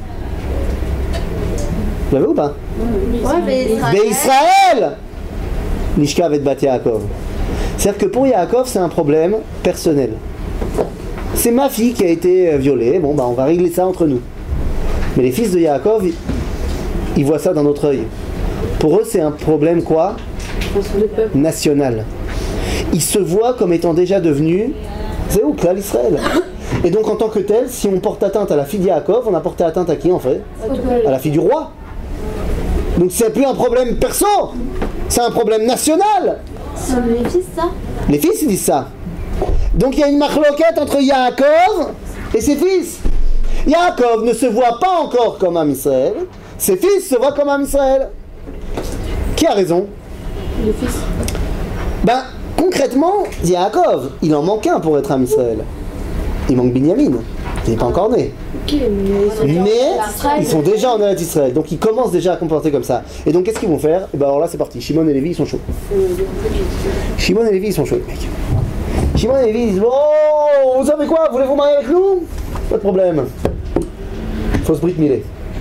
Vous l'avez ou pas? Ouais, Israël. Nishka avec Bat Yaakov. C'est-à-dire que pour Yaakov, c'est un problème personnel. C'est ma fille qui a été violée, bon bah on va régler ça entre nous. Mais les fils de Yaakov, ils, ils voient ça d'un autre œil. Pour eux, c'est un problème quoi? National. Ils se voient comme étant déjà devenus, c'est où là l'Israël. Et donc en tant que tel, si on porte atteinte à la fille de Yaakov, on a porté atteinte à qui en fait? À la fille du roi. Donc c'est plus un problème perso, c'est un problème national. C'est les fils, ça? Les fils ils disent ça. Donc il y a une machloquette entre Yaakov et ses fils. Yaakov ne se voit pas encore comme un Israël. Ses fils se voient comme un Israël. Qui a raison? Les fils. Ben, concrètement, Yaakov, il en manque un pour être un Israël. Il manque Binyamin. Il n'est pas encore né. Ok, mais ils sont, mais ils sont déjà en Eretz Israël, donc ils commencent déjà à comporter comme ça. Et donc qu'est-ce qu'ils vont faire? Et ben alors là c'est parti, Shimon et Lévi ils sont chauds. Shimon et Lévi ils sont chauds, mec. Shimon et Lévi ils disent oh, vous savez quoi? Voulez-vous marier avec nous? Pas de problème. Faut se brit miler.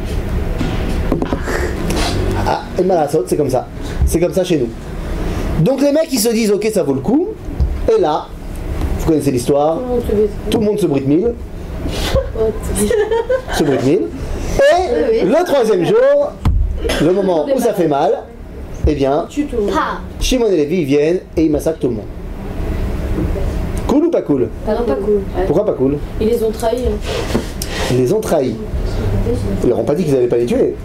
Ah, et Malasot, c'est comme ça. C'est comme ça chez nous. Donc les mecs ils se disent ok ça vaut le coup. Et là, vous connaissez l'histoire, tout le monde se brit mille. Se brit mille. Et le troisième jour, le moment où ça fait mal, eh bien, Shimon et Lévi ils viennent et ils massacrent tout le monde. Cool ou pas cool? Ah non, pas cool. Pourquoi pas cool? Ils les ont trahis. Ils les ont trahis. Ils leur ont pas dit qu'ils n'allaient pas les tuer.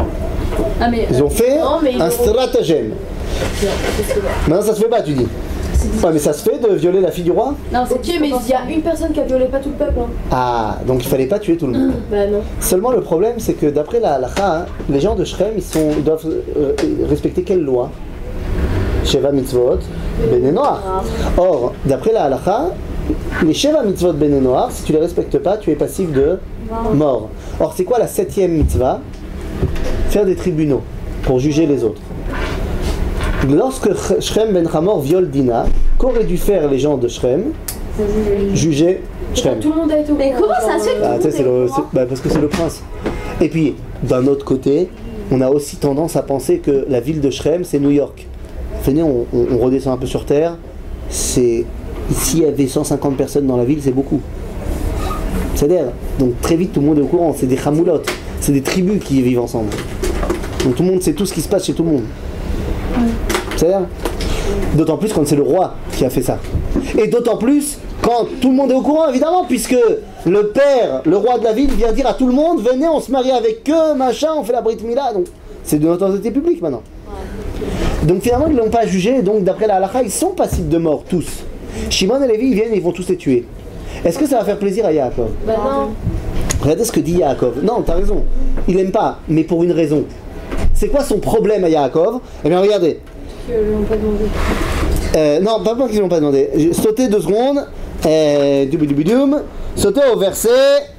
Ah, mais, ils ont fait non, mais ils un ont... stratagème. Maintenant ça se fait pas, tu dis. Ouais, mais ça se fait de violer la fille du roi? Non, c'est ok, mais il y a une personne qui a violé pas tout le peuple. Hein. Ah, donc il fallait pas tuer tout le monde. Bah non. Seulement le problème, c'est que d'après la halakha, hein, les gens de Shrem, ils, sont, ils doivent euh, respecter quelle loi? Sheva mitzvot Bnei Noach. Or, d'après la halakha, les Sheva mitzvot Bnei Noach, si tu les respectes pas, tu es passif de mort. Or, c'est quoi la septième mitzvah? Faire des tribunaux pour juger les autres. Lorsque Shrem ben Hamor viole Dina, qu'auraient dû faire les gens de Shrem? Juger Shrem. Tout le monde a été au courant. Mais comment ça se fait que Ah, tout le c'est monde le, est c'est, au courant bah, parce que c'est le prince. Et puis, d'un autre côté, on a aussi tendance à penser que la ville de Shrem, c'est New York. Venez, on, on, on redescend un peu sur terre. C'est, s'il y avait cent cinquante personnes dans la ville, c'est beaucoup. C'est-à-dire, donc très vite, tout le monde est au courant. C'est des chamoulottes, c'est des tribus qui vivent ensemble. Donc tout le monde sait tout ce qui se passe chez tout le monde. C'est-à-dire, d'autant plus quand c'est le roi qui a fait ça. Et d'autant plus quand tout le monde est au courant, évidemment, puisque le père, le roi de la ville, vient dire à tout le monde, venez, on se marie avec eux, machin, on fait la Brit Mila. Donc c'est de notoriété publique maintenant. Donc finalement, ils ne l'ont pas jugé, donc d'après la halakha, ils sont passibles de mort, tous. Shimon et Lévi, ils viennent et ils vont tous les tuer. Est-ce que ça va faire plaisir à Yaakov? Bah non. Regardez ce que dit Yaakov. Non, t'as raison. Il n'aime pas, mais pour une raison. C'est quoi son problème à Yaakov? Eh bien, regardez. Ils l'ont pas demandé. Euh, non, pas pas qu'ils l'ont pas demandé. J'ai sauté deux secondes. Euh, doum, sauter au verset.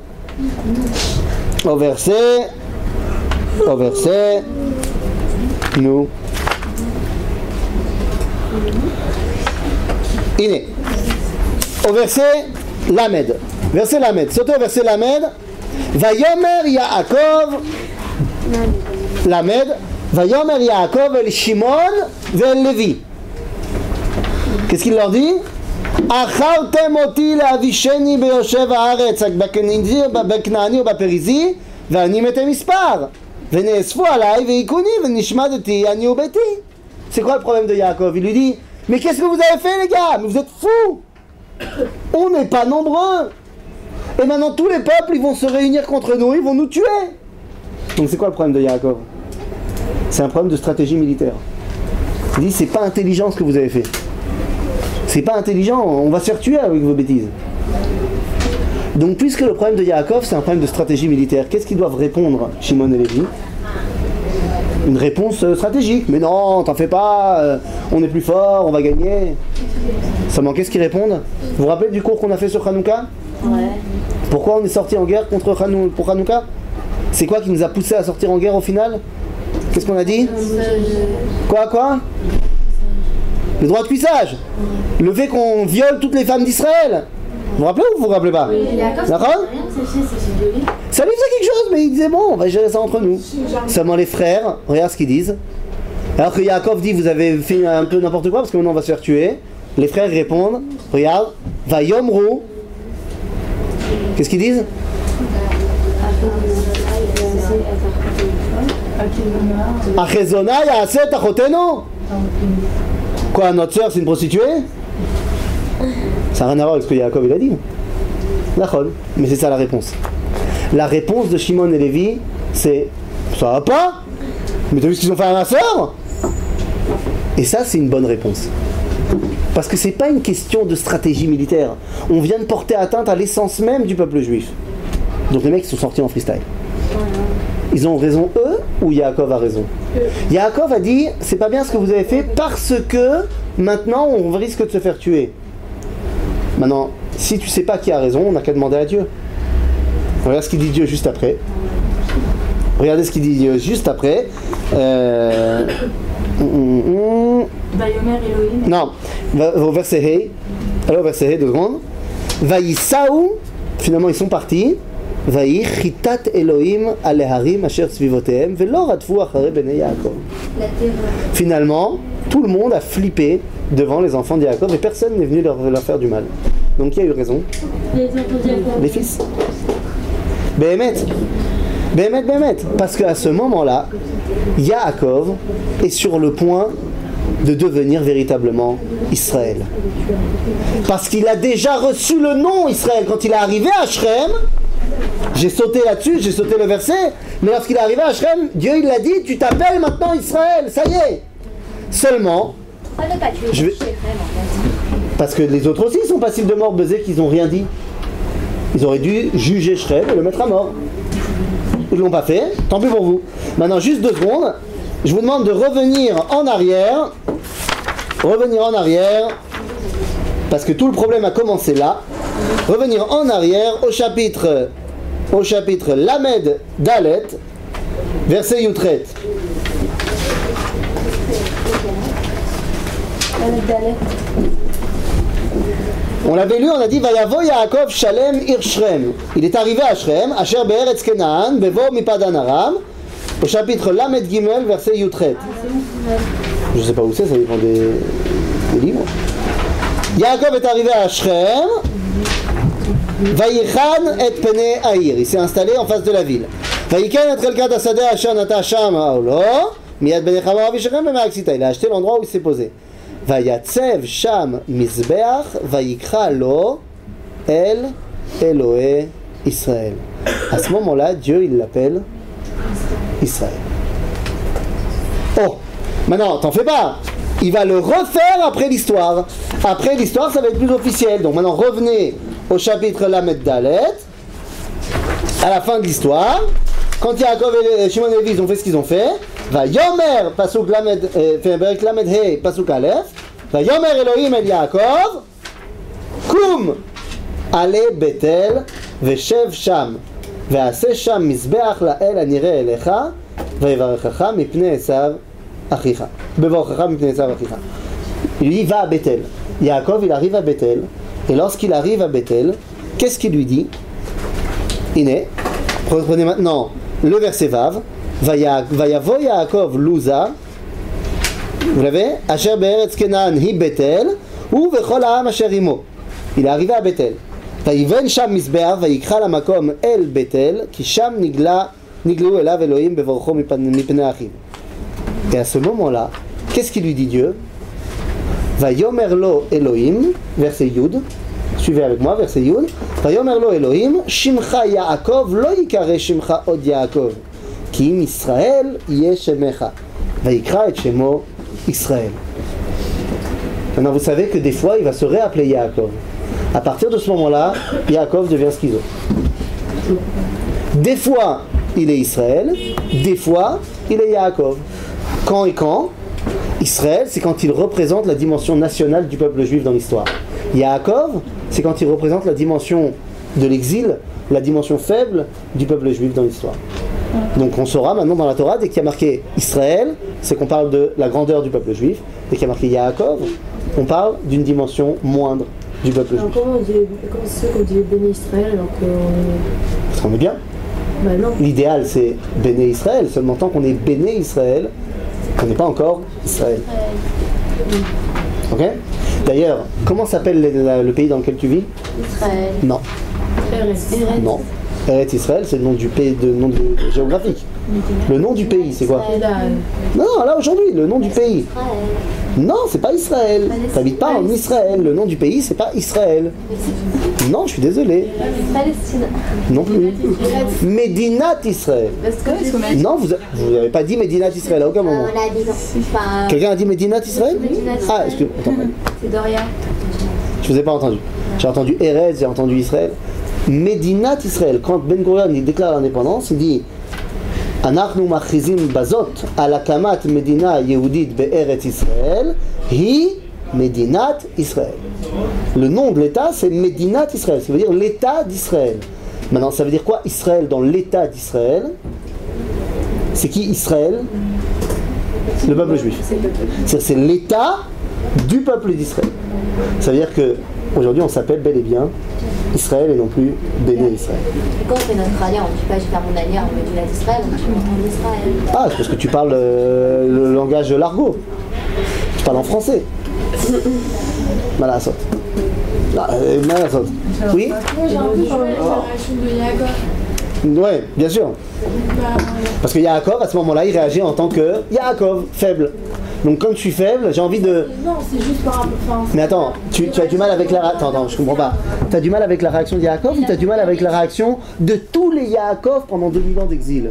Au verset. Au verset. Nous. Iné. Au verset Lamed. Verset Lamed. Sauter au verset Lamed. Vayomer Yaakov. Lamed. Vayomer Yaakov el Shimon vel Levi. Qu'est-ce qu'il leur dit? Achartem oti leavisheni beyoshev haaretz בכנעני ובפריזי ואני מתי מספר ונאספו עליי והיכוני ונשמדתי אני וביתי. C'est quoi le problème de Yaakov? Il lui dit, mais qu'est-ce que vous avez fait les gars? Mais vous êtes fous! On n'est pas nombreux! Et maintenant tous les peuples ils vont se réunir contre nous, ils vont nous tuer! Donc c'est quoi le problème de Yaakov? C'est un problème de stratégie militaire. Il dit, c'est pas intelligent ce que vous avez fait. C'est pas intelligent, on va se faire tuer avec vos bêtises. Donc puisque le problème de Yaakov c'est un problème de stratégie militaire, qu'est-ce qu'ils doivent répondre, Shimon et Lévi? Une réponse stratégique. Mais non, t'en fais pas, euh, on est plus fort, on va gagner. Seulement qu'est-ce qu'ils répondent? Vous vous rappelez du cours qu'on a fait sur Hanouka? Ouais. Pourquoi on est sorti en guerre contre Hanou, pour Hanouka? C'est quoi qui nous a poussé à sortir en guerre au final? Qu'est-ce qu'on a dit? Quoi, quoi? Le droit de cuissage. Le fait qu'on viole toutes les femmes d'Israël. Vous vous rappelez ou vous vous rappelez pas? D'accord? Ça lui faisait quelque chose, mais il disait bon, on va gérer ça entre nous. Seulement les frères, regarde ce qu'ils disent. Alors que Yaakov dit, vous avez fait un peu n'importe quoi parce que maintenant on va se faire tuer. Les frères répondent, regarde, va yomru. Qu'est-ce qu'ils disent? Achezona ya'aset achotenu. Quoi, notre sœur c'est une prostituée? Ça n'a rien à voir avec ce que Yaakov il a dit. D'accord, mais c'est ça la réponse. La réponse de Shimon et Lévi, c'est ça va pas? Mais t'as vu ce qu'ils ont fait à ma sœur? Et ça, c'est une bonne réponse. Parce que c'est pas une question de stratégie militaire. On vient de porter atteinte à l'essence même du peuple juif. Donc les mecs ils sont sortis en freestyle. Ils ont raison eux ou Yaakov a raison? Yaakov a dit c'est pas bien ce que vous avez fait parce que maintenant on risque de se faire tuer. Maintenant, si tu sais pas qui a raison, on n'a qu'à demander à Dieu. Regarde ce qu'il dit Dieu juste après. Regardez ce qu'il dit Dieu juste après. Euh... Non, au verset Hey. Alors au verset Hey, deux secondes. Vaïsaou, finalement ils sont partis. Vaï chitat Elohim aleharim asher tzvivotehem velo radfu acharei bnei Yaakov. Finalement, tout le monde a flippé devant les enfants de Yaakov et personne n'est venu leur, leur faire du mal. Donc qui a eu raison? Les fils. Béhémet. Béhémet, Béhémet. Parce qu'à ce moment-là, Yaakov est sur le point de devenir véritablement Israël. Parce qu'il a déjà reçu le nom Israël. Quand il est arrivé à Shrem, j'ai sauté là-dessus, j'ai sauté le verset, mais lorsqu'il est arrivé à Shrem, Dieu il a dit, tu t'appelles maintenant Israël, ça y est. Seulement, Pourquoi ne pas tuer Je vais- Shechem en fait? Parce que les autres aussi sont passibles de mort, Bezek, qu'ils n'ont rien dit. Ils auraient dû juger Shrem et le mettre à mort. Ils ne l'ont pas fait, tant pis pour vous. Maintenant, juste deux secondes. Je vous demande de revenir en arrière. Revenir en arrière. Parce que tout le problème a commencé là. Revenir en arrière au chapitre, au chapitre Lamed Dalet, verset Yutret. On l'avait lu, on a dit Vayavo Yaakov Shalem Ir Shrem. Il est arrivé à Shrem, Asher Be'eretz Kenaan, Bevo Mipadan Aram, au chapitre Lamed Gimel, verset Yutret. Je sais pas où c'est, ça dépend des, des livres. Yaakov est arrivé à Shrem, Vayichan et Pene Aïr. Il s'est installé en face de la ville. Vayiken et Chelkat Asadeh Asher Nata Sham Aolo, Miyad Ben Echama Avishachem Bemaaksita. Il a acheté l'endroit où il s'est posé. Vayatsev Sham Mizbeach Vayikra Lo El Eloé Israël. À ce moment-là, Dieu il l'appelle Israël. Oh, maintenant, t'en fais pas. Il va le refaire après l'histoire. Après l'histoire, ça va être plus officiel. Donc maintenant, revenez au chapitre Lamed Dalet. À la fin de l'histoire, quand Yaakov et Shimon et Lévi ils ont fait ce qu'ils ont fait, va Yomer Pasuk Lamed Berek Lamed Hei Pasuk Aleph, va Yomer Elohim El Yaakov, Kum Ale Betel Veshev Sham, Ve'aseh Sham Mizbeach La'el Anire Elecha, Ve'yevarechacha Mipnei Esav Achicha, Bevarechacha Mipnei Esav Achicha. Lui va à Bethel. Yaakov il arrive à Bethel, et lorsqu'il arrive à Bethel, qu'est-ce qu'il lui dit? Iné, reprenez maintenant le verset Vav. Vayavo Yaakov Luza. Vous l'avez? Asher Be'eretz Kenaan hi Bethel, ou Vechol ha'am asher imo. Il est arrivé à Bethel. Vayiven Sham Mizbeach, Vayikra lamakom El Bethel, ki Sham nigla nigleu elav Elohim bevorcho mipnei achim. Et à ce moment-là, qu'est-ce qu'il lui dit Dieu? Vayomer lo Elohim, verset Yud. Suivez avec moi, verset Yud. Vayomer lo Elohim, Shimcha Yaakov lo yikare Shimcha od Yaakov, ki im Israël yeh shemecha. Vayikra et shemo Israël. Maintenant, vous savez que des fois, il va se réappeler Yaakov. À partir de ce moment-là, Yaakov devient schizo. Des fois, il est Israël. Des fois, il est Yaakov. Quand et quand? Israël, c'est quand il représente la dimension nationale du peuple juif dans l'histoire. Yaakov, c'est quand il représente la dimension de l'exil, la dimension faible du peuple juif dans l'histoire. Donc on saura maintenant dans la Torah, dès qu'il y a marqué Israël, c'est qu'on parle de la grandeur du peuple juif. Dès qu'il y a marqué Yaakov, on parle d'une dimension moindre du peuple juif. Comment on dit, comment c'est qu'on dit béni Israël alors qu'on... Parce qu'on est bien. Bah non. L'idéal c'est béné Israël, seulement tant qu'on est béné Israël, on n'est pas encore Israël. Ok? D'ailleurs, comment s'appelle le, le pays dans lequel tu vis? Israël. Non. Eretz. Non. Eretz Israël, c'est le nom du pays, de nom de, géographique. Le nom du pays, c'est quoi? Non, non, là aujourd'hui, le nom du pays. Israël. Non, c'est pas Israël. T'habites pas en Israël. Le nom du pays, c'est pas Israël. Non, je suis désolé. Palestine. Non plus. Medinat Israël. Non, vous vous n'avez pas dit Medinat Israël à aucun moment. On a dit non. Enfin, Quelqu'un a dit Medinat Israël? Medinat Israël. Ah, excuse-moi. Attends, C'est Doria. je vous ai pas entendu. J'ai entendu Erez, j'ai entendu Israël. Medinat Israël. Quand Ben Gurion il déclare l'indépendance, il dit Anachnu machrizim bazot al akamat medina yehudit be'eretz Israël hi Medinat Israël. Le nom de l'État c'est Medinat Israël, ça veut dire l'État d'Israël. Maintenant, ça veut dire quoi Israël dans l'État d'Israël? C'est qui Israël? Le peuple juif. C'est, c'est l'État du peuple d'Israël. Ça veut dire que aujourd'hui on s'appelle bel et bien Israël et non plus Béné Israël. Et quand on fait notre alliance, on ne dit pas je vais faire mon alliance, on met du d'Israël, on dit je m'entends d'Israël. Ah, c'est parce que tu parles euh, le langage de l'argot. Tu parles en français. Malasot. Ah, euh, Malasot. Oui? J'ai un peu parlé de la réaction de Yaakov. Ouais, bien sûr. Parce que Yaakov, à ce moment-là, il réagit en tant que Yaakov, faible. Donc quand je suis faible, j'ai envie de... Non, c'est juste par rapport. Enfin, Mais attends, tu, tu as du mal avec la... Attends, attends, je comprends pas. Tu as du mal avec la réaction de Yaakov ou tu as du mal avec la réaction de tous les Yaakov pendant deux mille ans d'exil?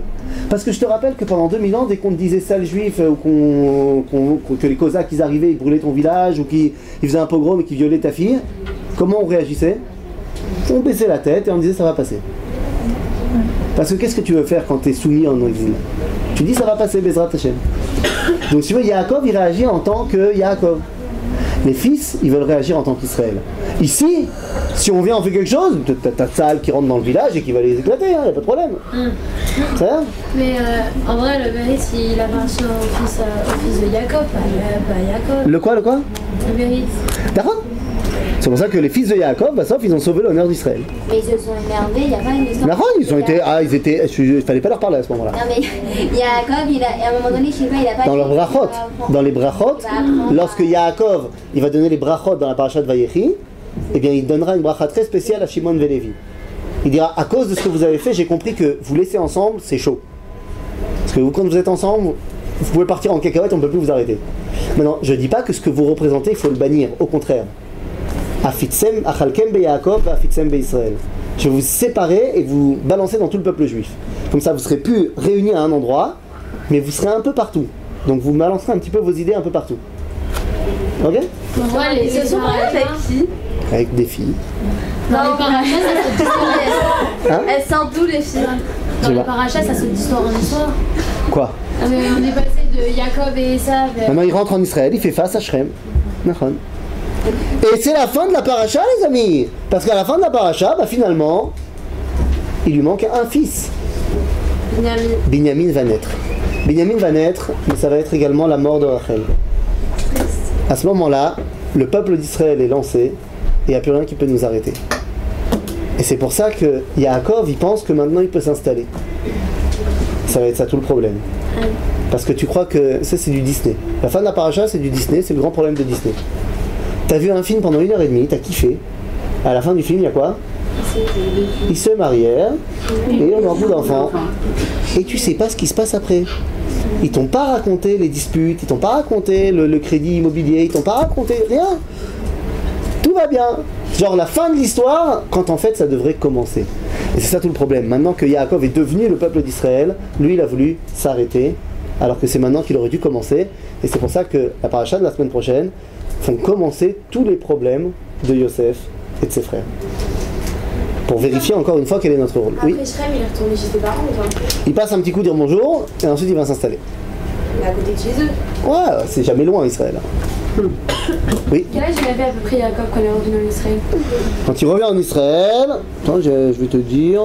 Parce que je te rappelle que pendant deux mille ans, dès qu'on te disait sale juif, ou qu'on, qu'on, qu'on- que les Cosaques ils arrivaient, ils brûlaient ton village, ou qu'ils ils faisaient un pogrom et qu'ils violaient ta fille, comment on réagissait? On baissait la tête et on disait ça va passer. Parce que qu'est-ce que tu veux faire quand tu es soumis en exil? Tu dis ça va passer, Bezrat Hashem. Donc si tu veux, Yaakov il réagit en tant que Yaakov. Les fils, ils veulent réagir en tant qu'Israël. Ici, si on vient, on fait quelque chose, t'as ta salle qui rentre dans le village et qui va les éclater, hein, y a pas de problème. Mm. Ça va? Mais euh, en vrai, le mérite, il appartient au fils, euh, au fils de Jacob, pas, pas Jacob. Le quoi, le quoi? Le mérite. D'accord? C'est pour ça que les fils de Yaakov, bah, sauf ils ont sauvé l'honneur d'Israël. Mais ils se sont énervés, il n'y a pas une histoire. D'accord, ils ont été, ah, ils étaient, il fallait pas leur parler à ce moment-là. Non mais Yaakov, il a, à un moment donné, je sais pas, il a pas... Dans leurs brachot, dans les brachot, lorsque Yaakov, il va donner les brachot dans la paracha de Vayechi, eh bien il donnera une bracha très spéciale à Shimon Vélévi. Il dira, à cause de ce que vous avez fait, j'ai compris que vous laissez ensemble, c'est chaud. Parce que vous, quand vous êtes ensemble, vous pouvez partir en cacahuète, on ne peut plus vous arrêter. Maintenant, je ne dis pas que ce que vous représentez, il faut le bannir, au contraire. Afitsem, achalkem be Yaakov, afitsem be Israël. Je vais vous séparer et vous balancer dans tout le peuple juif. Comme ça, vous serez plus réunis à un endroit, mais vous serez un peu partout. Donc vous balancerez un petit peu vos idées un peu partout. Ok? Ouais, les Ils se sont mariés avec qui? Avec des filles. Dans les parachas, ça se distord. Hein? Elles sortent d'où les filles? Je Dans sais les pas. parachas, ça se distord en histoire. Quoi? Ah, mais on est passé de Jacob et Esav. Maintenant il rentre en Israël, il fait face à Shrem. Nachon. Et c'est la fin de la paracha, les amis. Parce qu'à la fin de la paracha, bah, finalement, il lui manque un fils. Binyamin. Binyamin va naître. Binyamin va naître, mais ça va être également la mort de Rachel. À ce moment-là, le peuple d'Israël est lancé et il n'y a plus rien qui peut nous arrêter. Et c'est pour ça que Yaakov, il pense que maintenant il peut s'installer. Ça va être ça tout le problème. Parce que tu crois que ça c'est du Disney. La fin de la paracha c'est du Disney, c'est le grand problème de Disney. T'as vu un film pendant une heure et demie, t'as kiffé. À la fin du film, il y a quoi? Ils se marièrent et on a beaucoup d'enfants. Et tu sais pas ce qui se passe après. Ils t'ont pas raconté les disputes, ils t'ont pas raconté le, le crédit immobilier, ils t'ont pas raconté rien. Tout va bien. Genre la fin de l'histoire, quand en fait ça devrait commencer. Et c'est ça tout le problème. Maintenant que Yaakov est devenu le peuple d'Israël, lui il a voulu s'arrêter, alors que c'est maintenant qu'il aurait dû commencer. Et c'est pour ça que la paracha de la semaine prochaine font commencer tous les problèmes de Yosef et de ses frères. Pour vérifier encore une fois quel est notre rôle. Après Oui. Shrem, il est retourné chez ses parents ou pas? Il passe un petit coup dire bonjour et ensuite il va s'installer. Il est à côté de chez eux. Ouais, c'est jamais loin Israël. Oui. Quel âge il avait à peu près Jacob quand il est revenu en Israël? Quand il revient en Israël, attends, je, je vais te dire.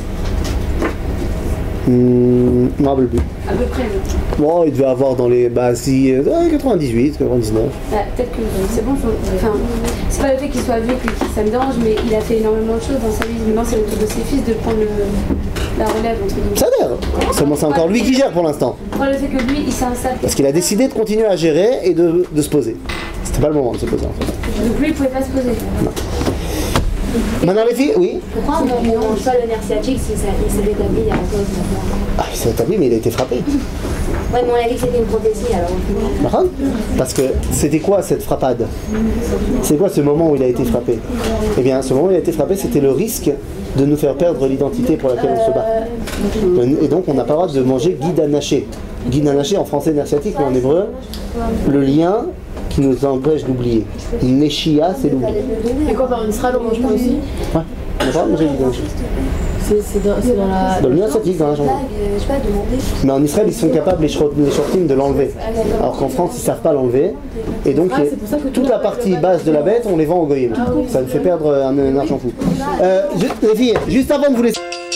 Hmm, je me rappelle plus. À peu près. là. Bon, il devait avoir dans les. Bah, si. euh, quatre-vingt-dix-huit, quatre-vingt-dix-neuf. Bah, peut-être que c'est bon. Faut... Enfin, c'est pas le fait qu'il soit vieux que ça me dérange, mais il a fait énormément de choses dans sa vie. Maintenant, c'est le tour de ses fils de prendre le... la relève entre guillemets. Ça a l'air. Seulement, c'est encore lui qui gère pour l'instant. Moi, le fait que lui, il s'installe. Parce qu'il a décidé de continuer à gérer et de, de se poser. C'était pas le moment de se poser en fait. Donc lui, il pouvait pas se poser. Maintenant, les filles, oui. Pourquoi on ne mange pas le nerf sciatique si ça il s'est établi il y a Yaakov maintenant? Ah, il s'est établi, mais il a été frappé. Ouais, mais on a dit que c'était une prophétie alors. D'accord ? Parce que c'était quoi cette frappade ? C'est quoi ce moment où il a été frappé ? Eh bien, ce moment où il a été frappé, c'était le risque de nous faire perdre l'identité pour laquelle on se bat. Et donc, on n'a pas le droit de manger guide anaché. Guide anaché en français nerciatique, mais en hébreu, le lien qui nous empêche d'oublier. Neshia, c'est l'oubli. Et quoi, par une Israël, on mange pas aussi? Ouais, on n'a pas manger guide anaché. C'est c'est dans, c'est dans la. Dans le lien asiatique, dans la jambe. Je sais pas, demander. Mais en Israël, ils sont capables, les short- les shortim, de l'enlever. Alors qu'en France, ils ne savent pas l'enlever. Et donc, Ah, c'est pour ça que toute la partie basse de la bête, on les vend au goyim. Ça nous fait perdre un, un argent fou. Euh, ju- les filles, juste avant de vous laisser...